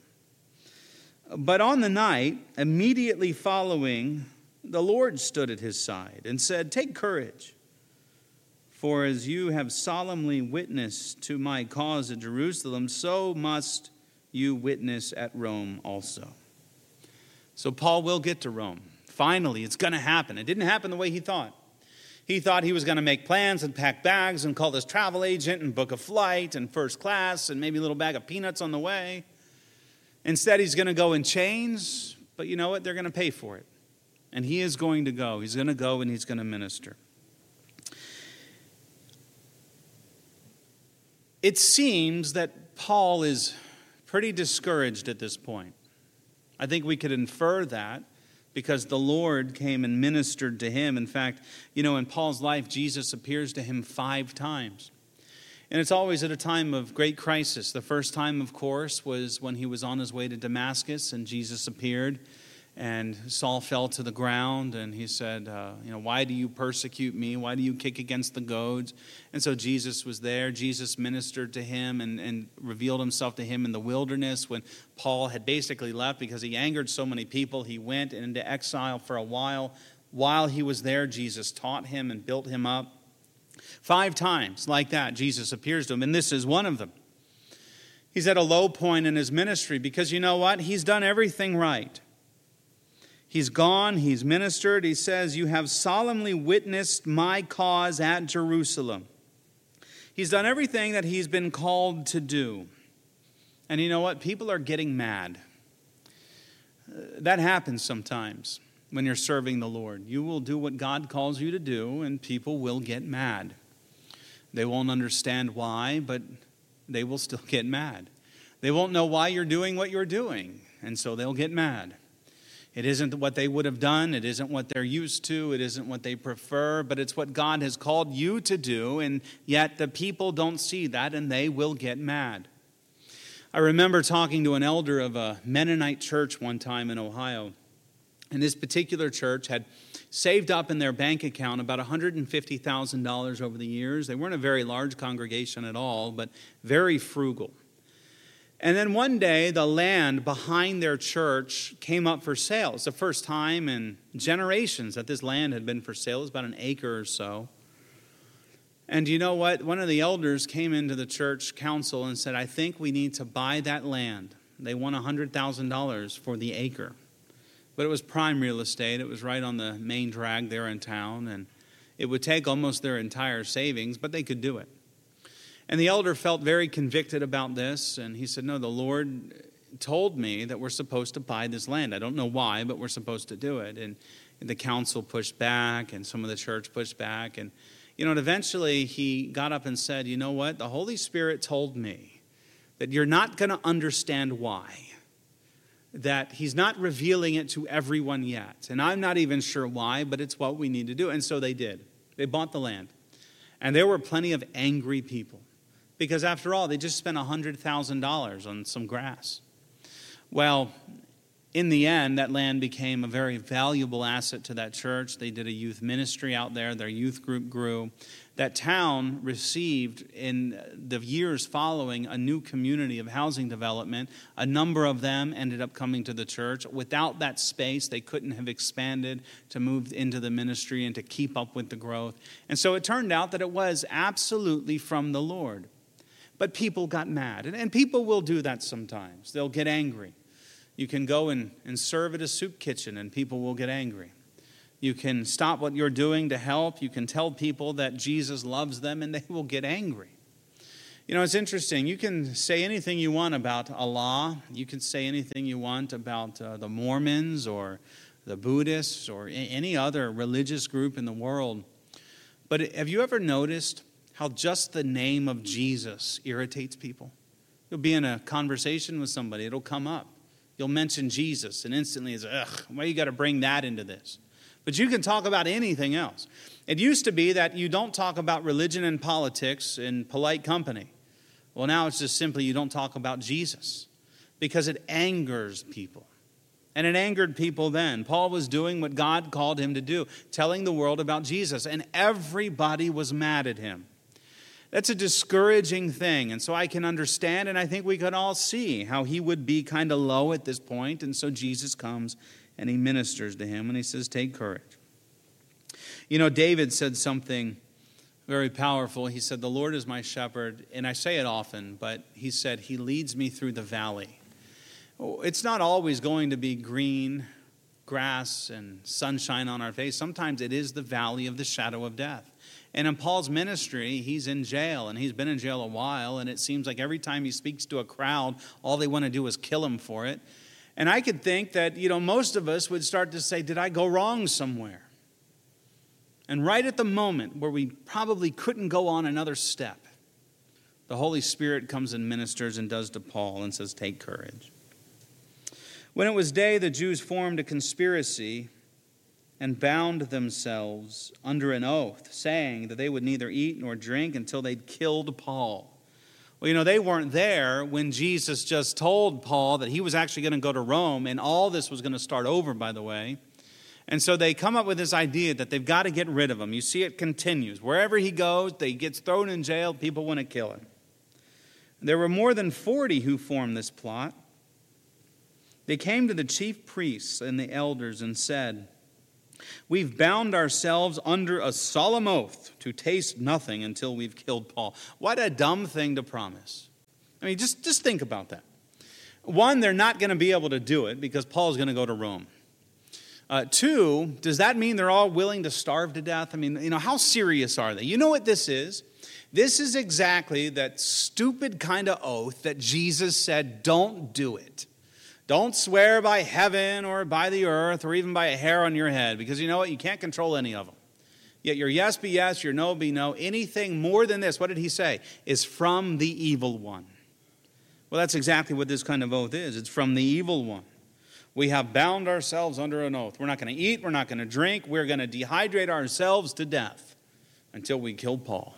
But on the night, immediately following, the Lord stood at his side and said, take courage, for as you have solemnly witnessed to my cause at Jerusalem, so must you witness at Rome also. So Paul will get to Rome. Finally, it's going to happen. It didn't happen the way he thought. He thought he was going to make plans and pack bags and call this travel agent and book a flight and first class and maybe a little bag of peanuts on the way. Instead, he's going to go in chains, but you know what? They're going to pay for it. And he is going to go. He's going to go and he's going to minister. It seems that Paul is pretty discouraged at this point. I think we could infer that because the Lord came and ministered to him. In fact, you know, in Paul's life, Jesus appears to him five times. And it's always at a time of great crisis. The first time, of course, was when he was on his way to Damascus and Jesus appeared. And Saul fell to the ground and he said, uh, you know, why do you persecute me? Why do you kick against the goads? And so Jesus was there. Jesus ministered to him and, and revealed himself to him in the wilderness when Paul had basically left because he angered so many people. He went into exile for a while. While he was there, Jesus taught him and built him up. Five times like that, Jesus appears to him, and this is one of them. He's at a low point in his ministry because you know what? He's done everything right. He's gone, he's ministered. He says, you have solemnly witnessed my cause at Jerusalem. He's done everything that he's been called to do. And you know what? People are getting mad. Uh, that happens sometimes when you're serving the Lord. You will do what God calls you to do, and people will get mad. They won't understand why, but they will still get mad. They won't know why you're doing what you're doing, and so they'll get mad. It isn't what they would have done. It isn't what they're used to. It isn't what they prefer, but it's what God has called you to do, and yet the people don't see that, and they will get mad. I remember talking to an elder of a Mennonite church one time in Ohio, and this particular church had saved up in their bank account about one hundred fifty thousand dollars over the years. They weren't a very large congregation at all, but very frugal. And then one day, the land behind their church came up for sale. It's the first time in generations that this land had been for sale. It was about an acre or so. And you know what? One of the elders came into the church council and said, I think we need to buy that land. They won one hundred thousand dollars for the acre. But it was prime real estate. It was right on the main drag there in town. And it would take almost their entire savings, but they could do it. And the elder felt very convicted about this. And he said, no, the Lord told me that we're supposed to buy this land. I don't know why, but we're supposed to do it. And the council pushed back, and some of the church pushed back. And, you know, and eventually he got up and said, you know what? The Holy Spirit told me that you're not going to understand why. That he's not revealing it to everyone yet. And I'm not even sure why, but it's what we need to do. And so they did. They bought the land. And there were plenty of angry people. Because after all, they just spent one hundred thousand dollars on some grass. Well, in the end, that land became a very valuable asset to that church. They did a youth ministry out there. Their youth group grew. That town received, in the years following, a new community of housing development. A number of them ended up coming to the church. Without that space, they couldn't have expanded to move into the ministry and to keep up with the growth. And so it turned out that it was absolutely from the Lord. But people got mad. And, and people will do that sometimes. They'll get angry. You can go and, and serve at a soup kitchen and people will get angry. You can stop what you're doing to help. You can tell people that Jesus loves them and they will get angry. You know, it's interesting. You can say anything you want about Allah. You can say anything you want about uh, the Mormons or the Buddhists or any other religious group in the world. But have you ever noticed how just the name of Jesus irritates people? You'll be in a conversation with somebody. It'll come up. You'll mention Jesus, and instantly it's, ugh, why you got to bring that into this? But you can talk about anything else. It used to be that you don't talk about religion and politics in polite company. Well, now it's just simply you don't talk about Jesus because it angers people. And it angered people then. Paul was doing what God called him to do, telling the world about Jesus, and everybody was mad at him. That's a discouraging thing, and so I can understand, and I think we could all see how he would be kind of low at this point, and so Jesus comes and he ministers to him, and he says, take courage. You know, David said something very powerful. He said, the Lord is my shepherd, and I say it often, but he said, he leads me through the valley. It's not always going to be green grass and sunshine on our face. Sometimes it is the valley of the shadow of death. And in Paul's ministry, he's in jail, and he's been in jail a while, and it seems like every time he speaks to a crowd, all they want to do is kill him for it. And I could think that, you know, most of us would start to say, did I go wrong somewhere? And right at the moment where we probably couldn't go on another step, the Holy Spirit comes and ministers and does to Paul and says, take courage. When it was day, the Jews formed a conspiracy and bound themselves under an oath, saying that they would neither eat nor drink until they'd killed Paul. Well, you know, they weren't there when Jesus just told Paul that he was actually going to go to Rome, and all this was going to start over, by the way. And so they come up with this idea that they've got to get rid of him. You see, it continues. Wherever he goes, he gets thrown in jail, people want to kill him. There were more than forty who formed this plot. They came to the chief priests and the elders and said, we've bound ourselves under a solemn oath to taste nothing until we've killed Paul. What a dumb thing to promise. I mean, just, just think about that. One, they're not going to be able to do it because Paul's going to go to Rome. Uh, two, does that mean they're all willing to starve to death? I mean, you know, how serious are they? You know what this is? This is exactly that stupid kind of oath that Jesus said, don't do it. Don't swear by heaven or by the earth or even by a hair on your head, because you know what? You can't control any of them. Yet your yes be yes, your no be no. Anything more than this, what did he say? Is from the evil one. Well, that's exactly what this kind of oath is. It's from the evil one. We have bound ourselves under an oath. We're not going to eat. We're not going to drink. We're going to dehydrate ourselves to death until we kill Paul.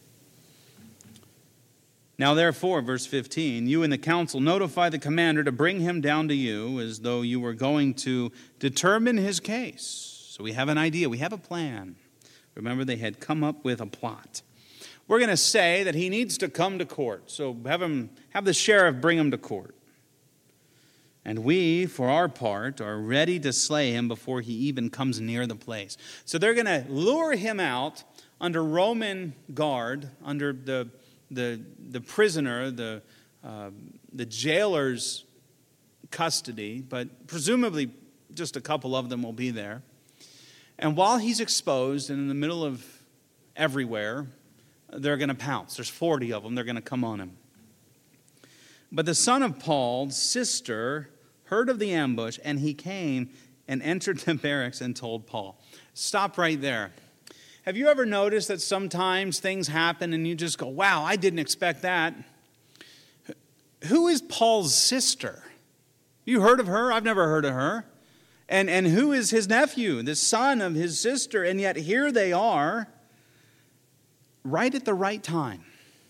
Now, therefore, verse fifteen, you and the council notify the commander to bring him down to you as though you were going to determine his case. So we have an idea. We have a plan. Remember, they had come up with a plot. We're going to say that he needs to come to court. So have him, have the sheriff bring him to court. And we, for our part, are ready to slay him before he even comes near the place. So they're going to lure him out under Roman guard, under the the the prisoner, the uh, the jailer's custody, but presumably just a couple of them will be there. And while he's exposed and in the middle of everywhere, they're going to pounce. There's forty of them. They're going to come on him. But the son of Paul's sister heard of the ambush, and he came and entered the barracks and told Paul. Stop right there. Have you ever noticed that sometimes things happen and you just go, wow, I didn't expect that? Who is Paul's sister? You heard of her? I've never heard of her. And, and who is his nephew, the son of his sister? And yet here they are, right at the right time.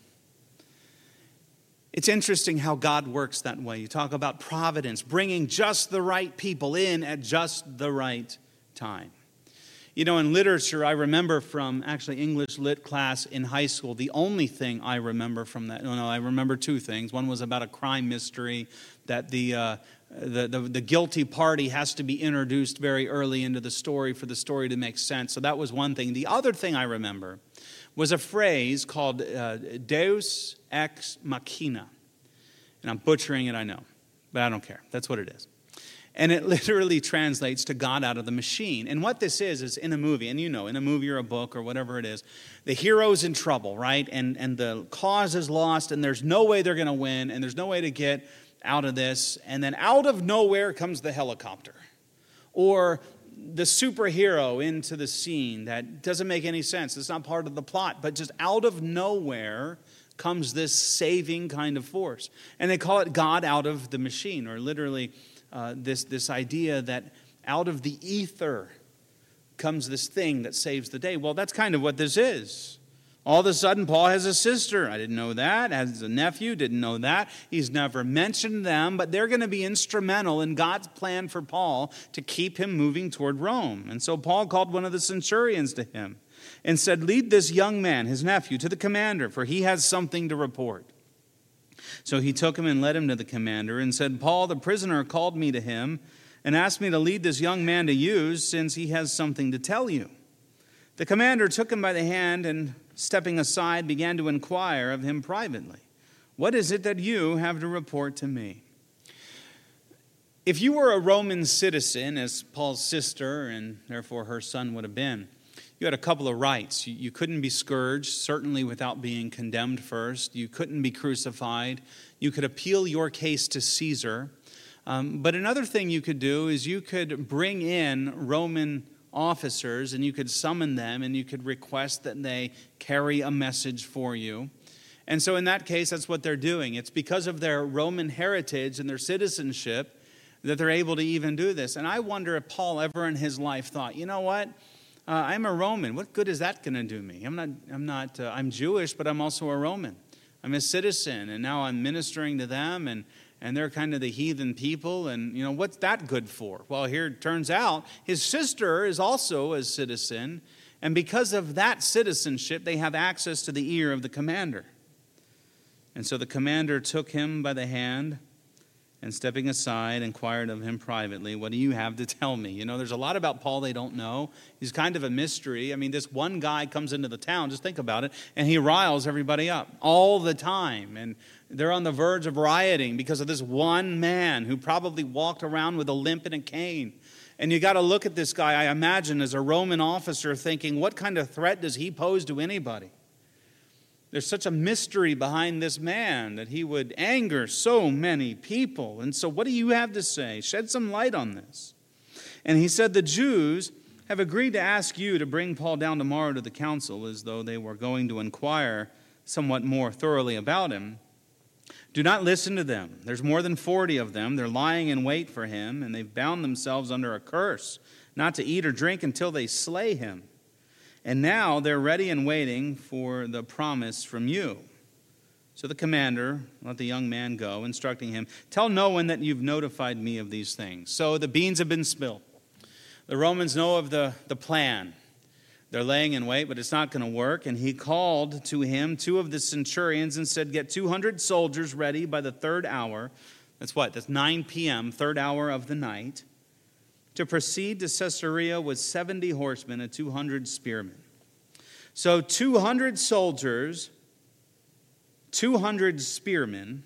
It's interesting how God works that way. You talk about providence, bringing just the right people in at just the right time. You know, in literature, I remember from actually English lit class in high school, the only thing I remember from that, no, no, I remember two things. One was about a crime mystery that the, uh, the, the, the guilty party has to be introduced very early into the story for the story to make sense. So that was one thing. The other thing I remember was a phrase called uh, Deus ex machina. And I'm butchering it, I know, but I don't care. That's what it is. And it literally translates to God out of the machine. And what this is, is in a movie, and you know, in a movie or a book or whatever it is, the hero's in trouble, right? And, and the cause is lost, and there's no way they're going to win, and there's no way to get out of this. And then out of nowhere comes the helicopter. Or the superhero into the scene that doesn't make any sense. It's not part of the plot, but just out of nowhere comes this saving kind of force. And they call it God out of the machine, or literally uh, this, this idea that out of the ether comes this thing that saves the day. Well, that's kind of what this is. All of a sudden, Paul has a sister. I didn't know that. Has a nephew. Didn't know that. He's never mentioned them, but they're going to be instrumental in God's plan for Paul to keep him moving toward Rome. And so Paul called one of the centurions to him and said, lead this young man, his nephew, to the commander, for he has something to report. So he took him and led him to the commander and said, Paul, the prisoner, called me to him and asked me to lead this young man to you, since he has something to tell you. The commander took him by the hand and, stepping aside, began to inquire of him privately, what is it that you have to report to me? If you were a Roman citizen, as Paul's sister and therefore her son would have been, you had a couple of rights. You, you couldn't be scourged, certainly without being condemned first. You couldn't be crucified. You could appeal your case to Caesar. Um, but another thing you could do is you could bring in Roman officers, and you could summon them, and you could request that they carry a message for you. And so in that case, that's what they're doing. It's because of their Roman heritage and their citizenship that they're able to even do this. And I wonder if Paul ever in his life thought, you know what? Uh, I'm a Roman. What good is that going to do me? I'm not, I'm not, uh, I'm Jewish, but I'm also a Roman. I'm a citizen, and now I'm ministering to them, and, and they're kind of the heathen people, and, you know, what's that good for? Well, here it turns out his sister is also a citizen, and because of that citizenship, they have access to the ear of the commander. And so the commander took him by the hand and stepping aside, inquired of him privately, "What do you have to tell me?" You know, there's a lot about Paul they don't know. He's kind of a mystery. I mean, this one guy comes into the town, just think about it, and he riles everybody up all the time. And they're on the verge of rioting because of this one man who probably walked around with a limp and a cane. And you got to look at this guy, I imagine, as a Roman officer thinking, what kind of threat does he pose to anybody? There's such a mystery behind this man that he would anger so many people. And so what do you have to say? Shed some light on this. And he said, "The Jews have agreed to ask you to bring Paul down tomorrow to the council, as though they were going to inquire somewhat more thoroughly about him. Do not listen to them. There's more than forty of them. They're lying in wait for him, and they've bound themselves under a curse, not to eat or drink until they slay him. And now they're ready and waiting for the promise from you." So the commander let the young man go, instructing him, "Tell no one that you've notified me of these things." So the beans have been spilled. The Romans know of the, the plan. They're laying in wait, but it's not going to work. And he called to him two of the centurions and said, "Get two hundred soldiers ready by the third hour." That's what? That's nine p.m., third hour of the night. "To proceed to Caesarea with seventy horsemen and two hundred spearmen." So two hundred soldiers, two hundred spearmen,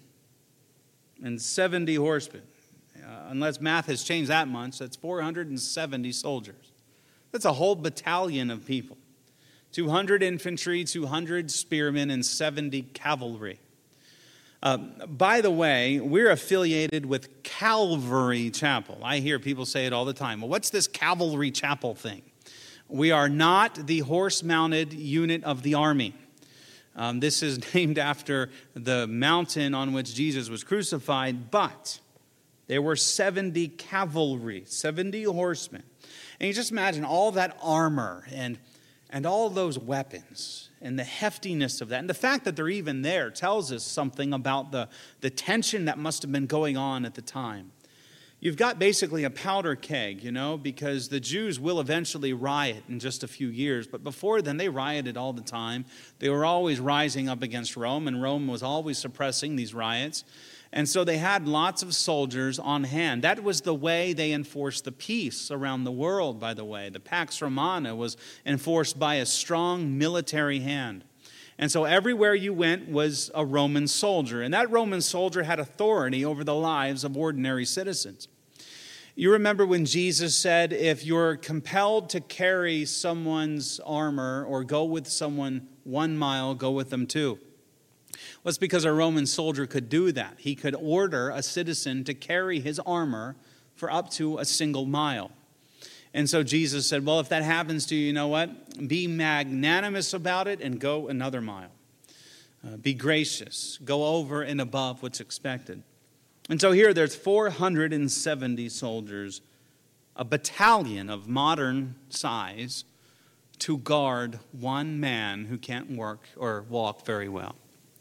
and seventy horsemen. Uh, unless math has changed that much, that's four hundred seventy soldiers. That's a whole battalion of people. two hundred infantry, two hundred spearmen, and seventy cavalry. Uh, by the way, we're affiliated with Calvary Chapel. I hear people say it all the time. Well, what's this Calvary Chapel thing? We are not the horse-mounted unit of the army. Um, this is named after the mountain on which Jesus was crucified, but there were seventy cavalry, seventy horsemen. And you just imagine all that armor and, and all those weapons and the heftiness of that. And the fact that they're even there tells us something about the, the tension that must have been going on at the time. You've got basically a powder keg, you know, because the Jews will eventually riot in just a few years. But before then, they rioted all the time. They were always rising up against Rome, and Rome was always suppressing these riots. And so they had lots of soldiers on hand. That was the way they enforced the peace around the world, by the way. The Pax Romana was enforced by a strong military hand. And so everywhere you went was a Roman soldier. And that Roman soldier had authority over the lives of ordinary citizens. You remember when Jesus said, if you're compelled to carry someone's armor or go with someone one mile, go with them two. Well, it's because a Roman soldier could do that. He could order a citizen to carry his armor for up to a single mile. And so Jesus said, well, if that happens to you, you know what? Be magnanimous about it and go another mile. Uh, be gracious. Go over and above what's expected. And so here there's four hundred seventy soldiers, a battalion of modern size, to guard one man who can't work or walk very well.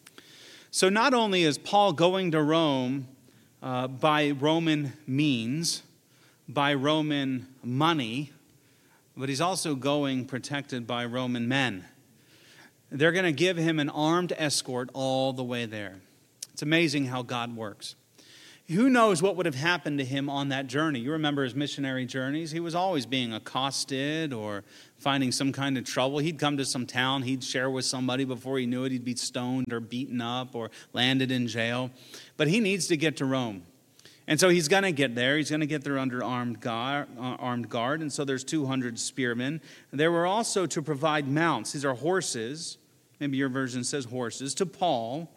So not only is Paul going to Rome uh, by Roman means, by Roman money, but he's also going protected by Roman men. They're going to give him an armed escort all the way there. It's amazing how God works. Who knows what would have happened to him on that journey? You remember his missionary journeys. He was always being accosted or finding some kind of trouble. He'd come to some town. He'd share with somebody. Before he knew it, he'd be stoned or beaten up or landed in jail. But he needs to get to Rome. And so he's going to get there. He's going to get there under armed guard, uh, armed guard. And so there's two hundred spearmen. There were also to provide mounts. These are horses. Maybe your version says horses. To Paul,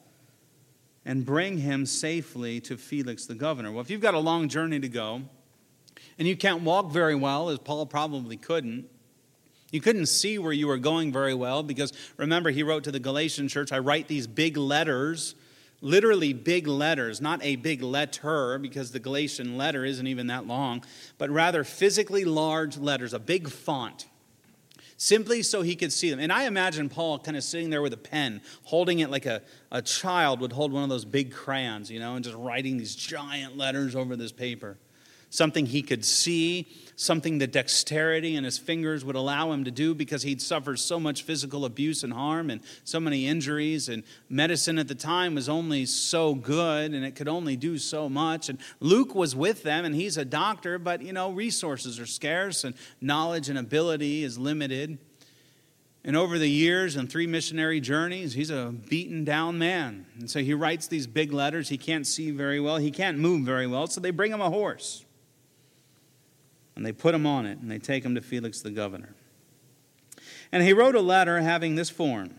and bring him safely to Felix the governor. Well, if you've got a long journey to go, and you can't walk very well, as Paul probably couldn't, you couldn't see where you were going very well, because remember, he wrote to the Galatian church, I write these big letters, literally big letters, not a big letter, because the Galatian letter isn't even that long, but rather physically large letters, a big font, simply so he could see them. And I imagine Paul kind of sitting there with a pen, holding it like a, a child would hold one of those big crayons, you know, and just writing these giant letters over this paper. something he could see, something that dexterity in his fingers would allow him to do because he'd suffered so much physical abuse and harm and so many injuries. And medicine at the time was only so good and it could only do so much. And Luke was with them and he's a doctor, but, you know, resources are scarce and knowledge and ability is limited. And over the years and three missionary journeys, he's a beaten down man. And so he writes these big letters. He can't see very well. He can't move very well. So they bring him a horse. And they put him on it, and they take him to Felix the governor. And he wrote a letter having this form: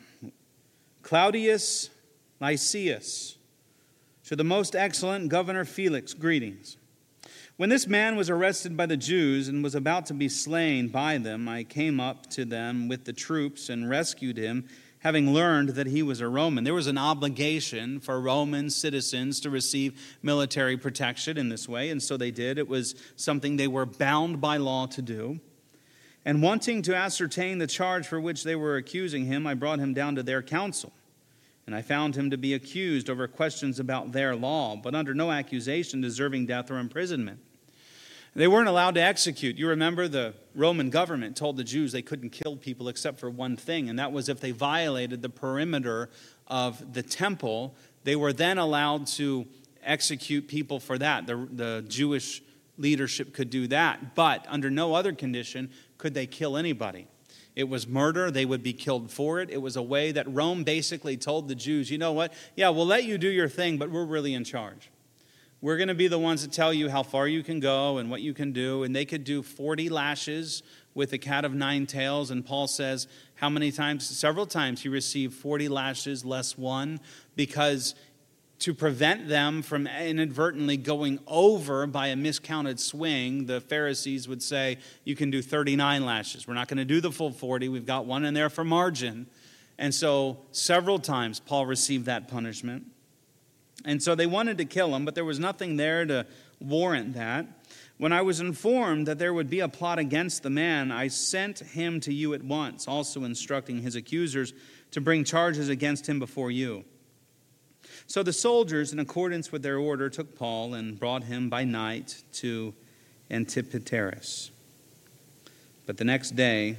Claudius Lysias, to the most excellent Governor Felix, greetings. When this man was arrested by the Jews and was about to be slain by them, I came up to them with the troops and rescued him, having learned that he was a Roman. There was an obligation for Roman citizens to receive military protection in this way, and so they did. It was something they were bound by law to do. And wanting to ascertain the charge for which they were accusing him, I brought him down to their council. And I found him to be accused over questions about their law, but under no accusation deserving death or imprisonment. They weren't allowed to execute. You remember the Roman government told the Jews they couldn't kill people except for one thing, and that was if they violated the perimeter of the temple. They were then allowed to execute people for that. The, the Jewish leadership could do that, but under no other condition could they kill anybody. It was murder. They would be killed for it. It was a way that Rome basically told the Jews, you know what? Yeah, we'll let you do your thing, but we're really in charge. We're going to be the ones that tell you how far you can go and what you can do. And they could do forty lashes with a cat of nine tails. And Paul says how many times? Several times he received forty lashes less one, because to prevent them from inadvertently going over by a miscounted swing, the Pharisees would say, you can do thirty-nine lashes. We're not going to do the full forty. We've got one in there for margin. And so several times Paul received that punishment. And so they wanted to kill him, but there was nothing there to warrant that. When I was informed that there would be a plot against the man, I sent him to you at once, also instructing his accusers to bring charges against him before you. So the soldiers, in accordance with their order, took Paul and brought him by night to Antipatris. But the next day,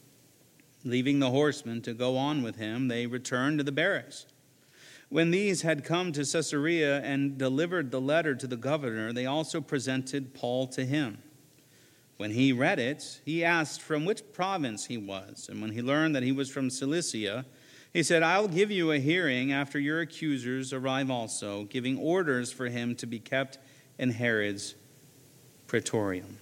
leaving the horsemen to go on with him, they returned to the barracks. When these had come to Caesarea and delivered the letter to the governor, they also presented Paul to him. When he read it, he asked from which province he was. And when he learned that he was from Cilicia, he said, I'll give you a hearing after your accusers arrive also, giving orders for him to be kept in Herod's praetorium.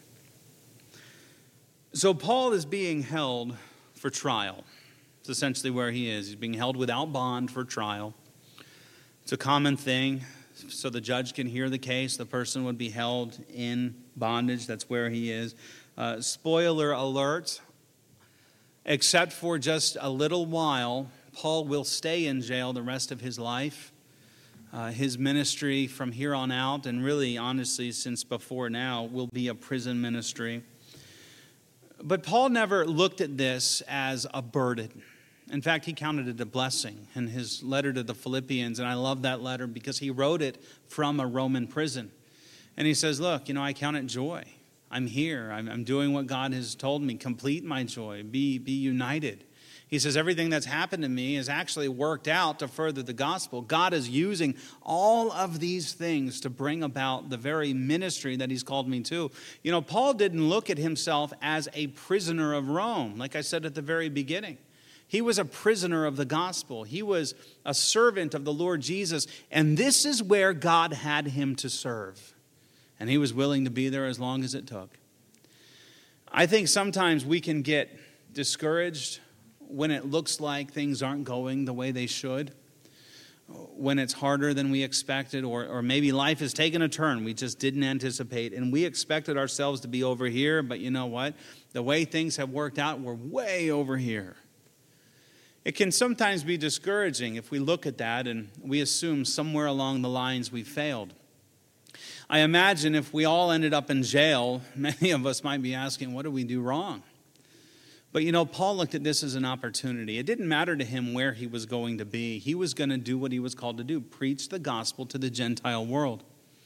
So Paul is being held for trial. It's essentially where he is. He's being held without bond for trial. It's a common thing. So the judge can hear the case. The person would be held in bondage. That's where he is. Uh, spoiler alert, except for just a little while, Paul will stay in jail the rest of his life. Uh, his ministry from here on out, and really, honestly, since before now, will be a prison ministry. But Paul never looked at this as a burden. In fact, he counted it a blessing in his letter to the Philippians, and I love that letter because he wrote it from a Roman prison. And he says, look, you know, I count it joy. I'm here. I'm, I'm doing what God has told me. Complete my joy. Be, be united. He says, everything that's happened to me has actually worked out to further the gospel. God is using all of these things to bring about the very ministry that he's called me to. You know, Paul didn't look at himself as a prisoner of Rome, like I said at the very beginning. He was a prisoner of the gospel. He was a servant of the Lord Jesus. And this is where God had him to serve. And he was willing to be there as long as it took. I think sometimes we can get discouraged when it looks like things aren't going the way they should, when it's harder than we expected, or, or maybe life has taken a turn we just didn't anticipate, and we expected ourselves to be over here, but you know what? The way things have worked out, we're way over here. It can sometimes be discouraging if we look at that and we assume somewhere along the lines we failed. I imagine if we all ended up in jail, many of us might be asking, what did we do wrong? But you know, Paul looked at this as an opportunity. It didn't matter to him where he was going to be. He was going to do what he was called to do, preach the gospel to the Gentile world.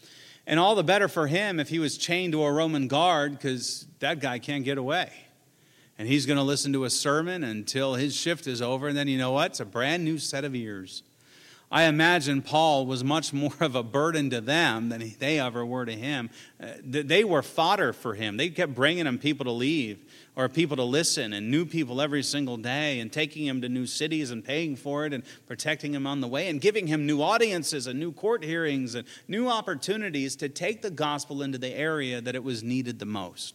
And all the better for him if he was chained to a Roman guard, because that guy can't get away. And he's going to listen to a sermon until his shift is over, and then you know what? It's a brand new set of ears. I imagine Paul was much more of a burden to them than they ever were to him. Uh, they were fodder for him. They kept bringing him people to leave or people to listen, and new people every single day, and taking him to new cities and paying for it and protecting him on the way and giving him new audiences and new court hearings and new opportunities to take the gospel into the area that it was needed the most.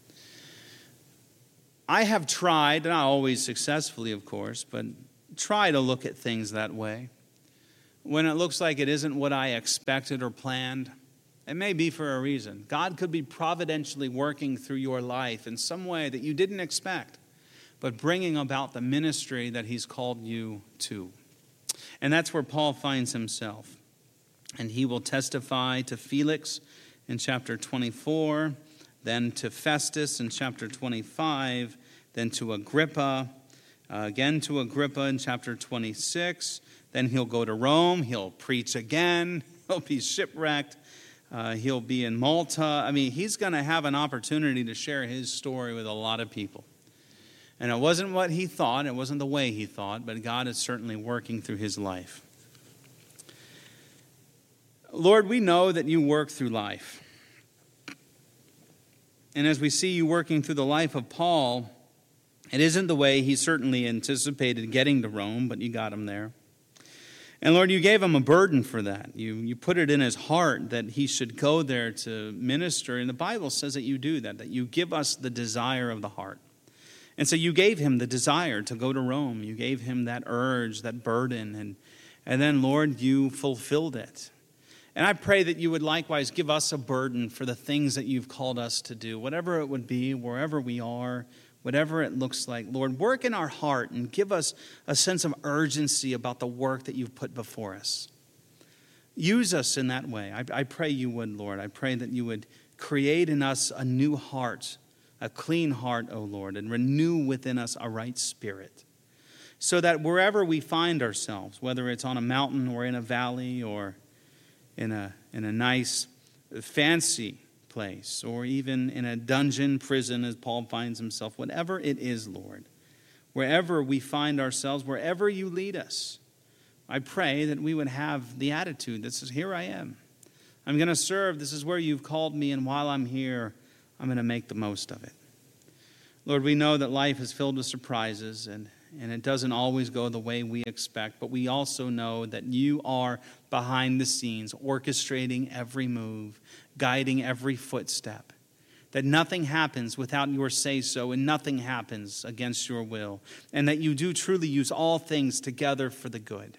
I have tried, not always successfully, of course, but try to look at things that way. When it looks like it isn't what I expected or planned, it may be for a reason. God could be providentially working through your life in some way that you didn't expect, but bringing about the ministry that he's called you to. And that's where Paul finds himself. And he will testify to Felix in chapter twenty-four, then to Festus in chapter twenty-five, then to Agrippa, uh, again to Agrippa in chapter twenty-six. Then he'll go to Rome, he'll preach again, he'll be shipwrecked, uh, he'll be in Malta. I mean, he's going to have an opportunity to share his story with a lot of people. And it wasn't what he thought, it wasn't the way he thought, but God is certainly working through his life. Lord, we know that you work through life. And as we see you working through the life of Paul, it isn't the way he certainly anticipated getting to Rome, but you got him there. And Lord, you gave him a burden for that. You, you put it in his heart that he should go there to minister. And the Bible says that you do that, that you give us the desire of the heart. And so you gave him the desire to go to Rome. You gave him that urge, that burden. And, and then, Lord, you fulfilled it. And I pray that you would likewise give us a burden for the things that you've called us to do, whatever it would be, wherever we are, whatever it looks like. Lord, work in our heart and give us a sense of urgency about the work that you've put before us. Use us in that way. I, I pray you would, Lord. I pray that you would create in us a new heart, a clean heart, O Lord, and renew within us a right spirit, so that wherever we find ourselves, whether it's on a mountain or in a valley or in a, in a nice, fancy place, or even in a dungeon, prison, as Paul finds himself, whatever it is, Lord, wherever we find ourselves, wherever you lead us, I pray that we would have the attitude that says, here I am. I'm going to serve. This is where you've called me, and while I'm here, I'm going to make the most of it. Lord, we know that life is filled with surprises, and, and it doesn't always go the way we expect, but we also know that you are behind the scenes, orchestrating every move, guiding every footstep, that nothing happens without your say-so, and nothing happens against your will, and that you do truly use all things together for the good.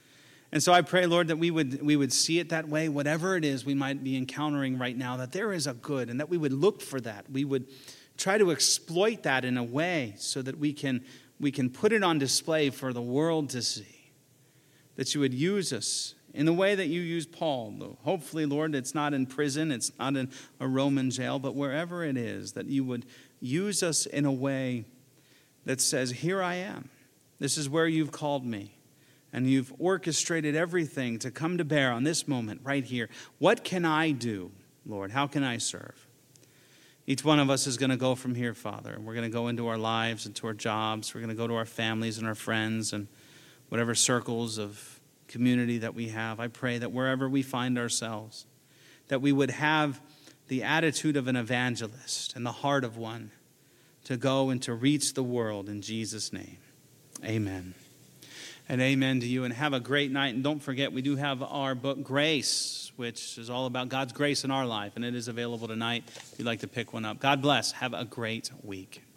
And so I pray, Lord, that we would we would see it that way, whatever it is we might be encountering right now, that there is a good, and that we would look for that. We would try to exploit that in a way so that we can we can put it on display for the world to see. That you would use us in the way that you used Paul. Hopefully, Lord, it's not in prison, it's not in a Roman jail, but wherever it is, that you would use us in a way that says, here I am. This is where you've called me. And you've orchestrated everything to come to bear on this moment right here. What can I do, Lord? How can I serve? Each one of us is going to go from here, Father. We're going to go into our lives, into our jobs. We're going to go to our families and our friends and whatever circles of community that we have. I pray that wherever we find ourselves, that we would have the attitude of an evangelist and the heart of one to go and to reach the world in Jesus' name. Amen. And amen to you, and have a great night. And don't forget, we do have our book, Grace, which is all about God's grace in our life, and it is available tonight if you'd like to pick one up. God bless. Have a great week.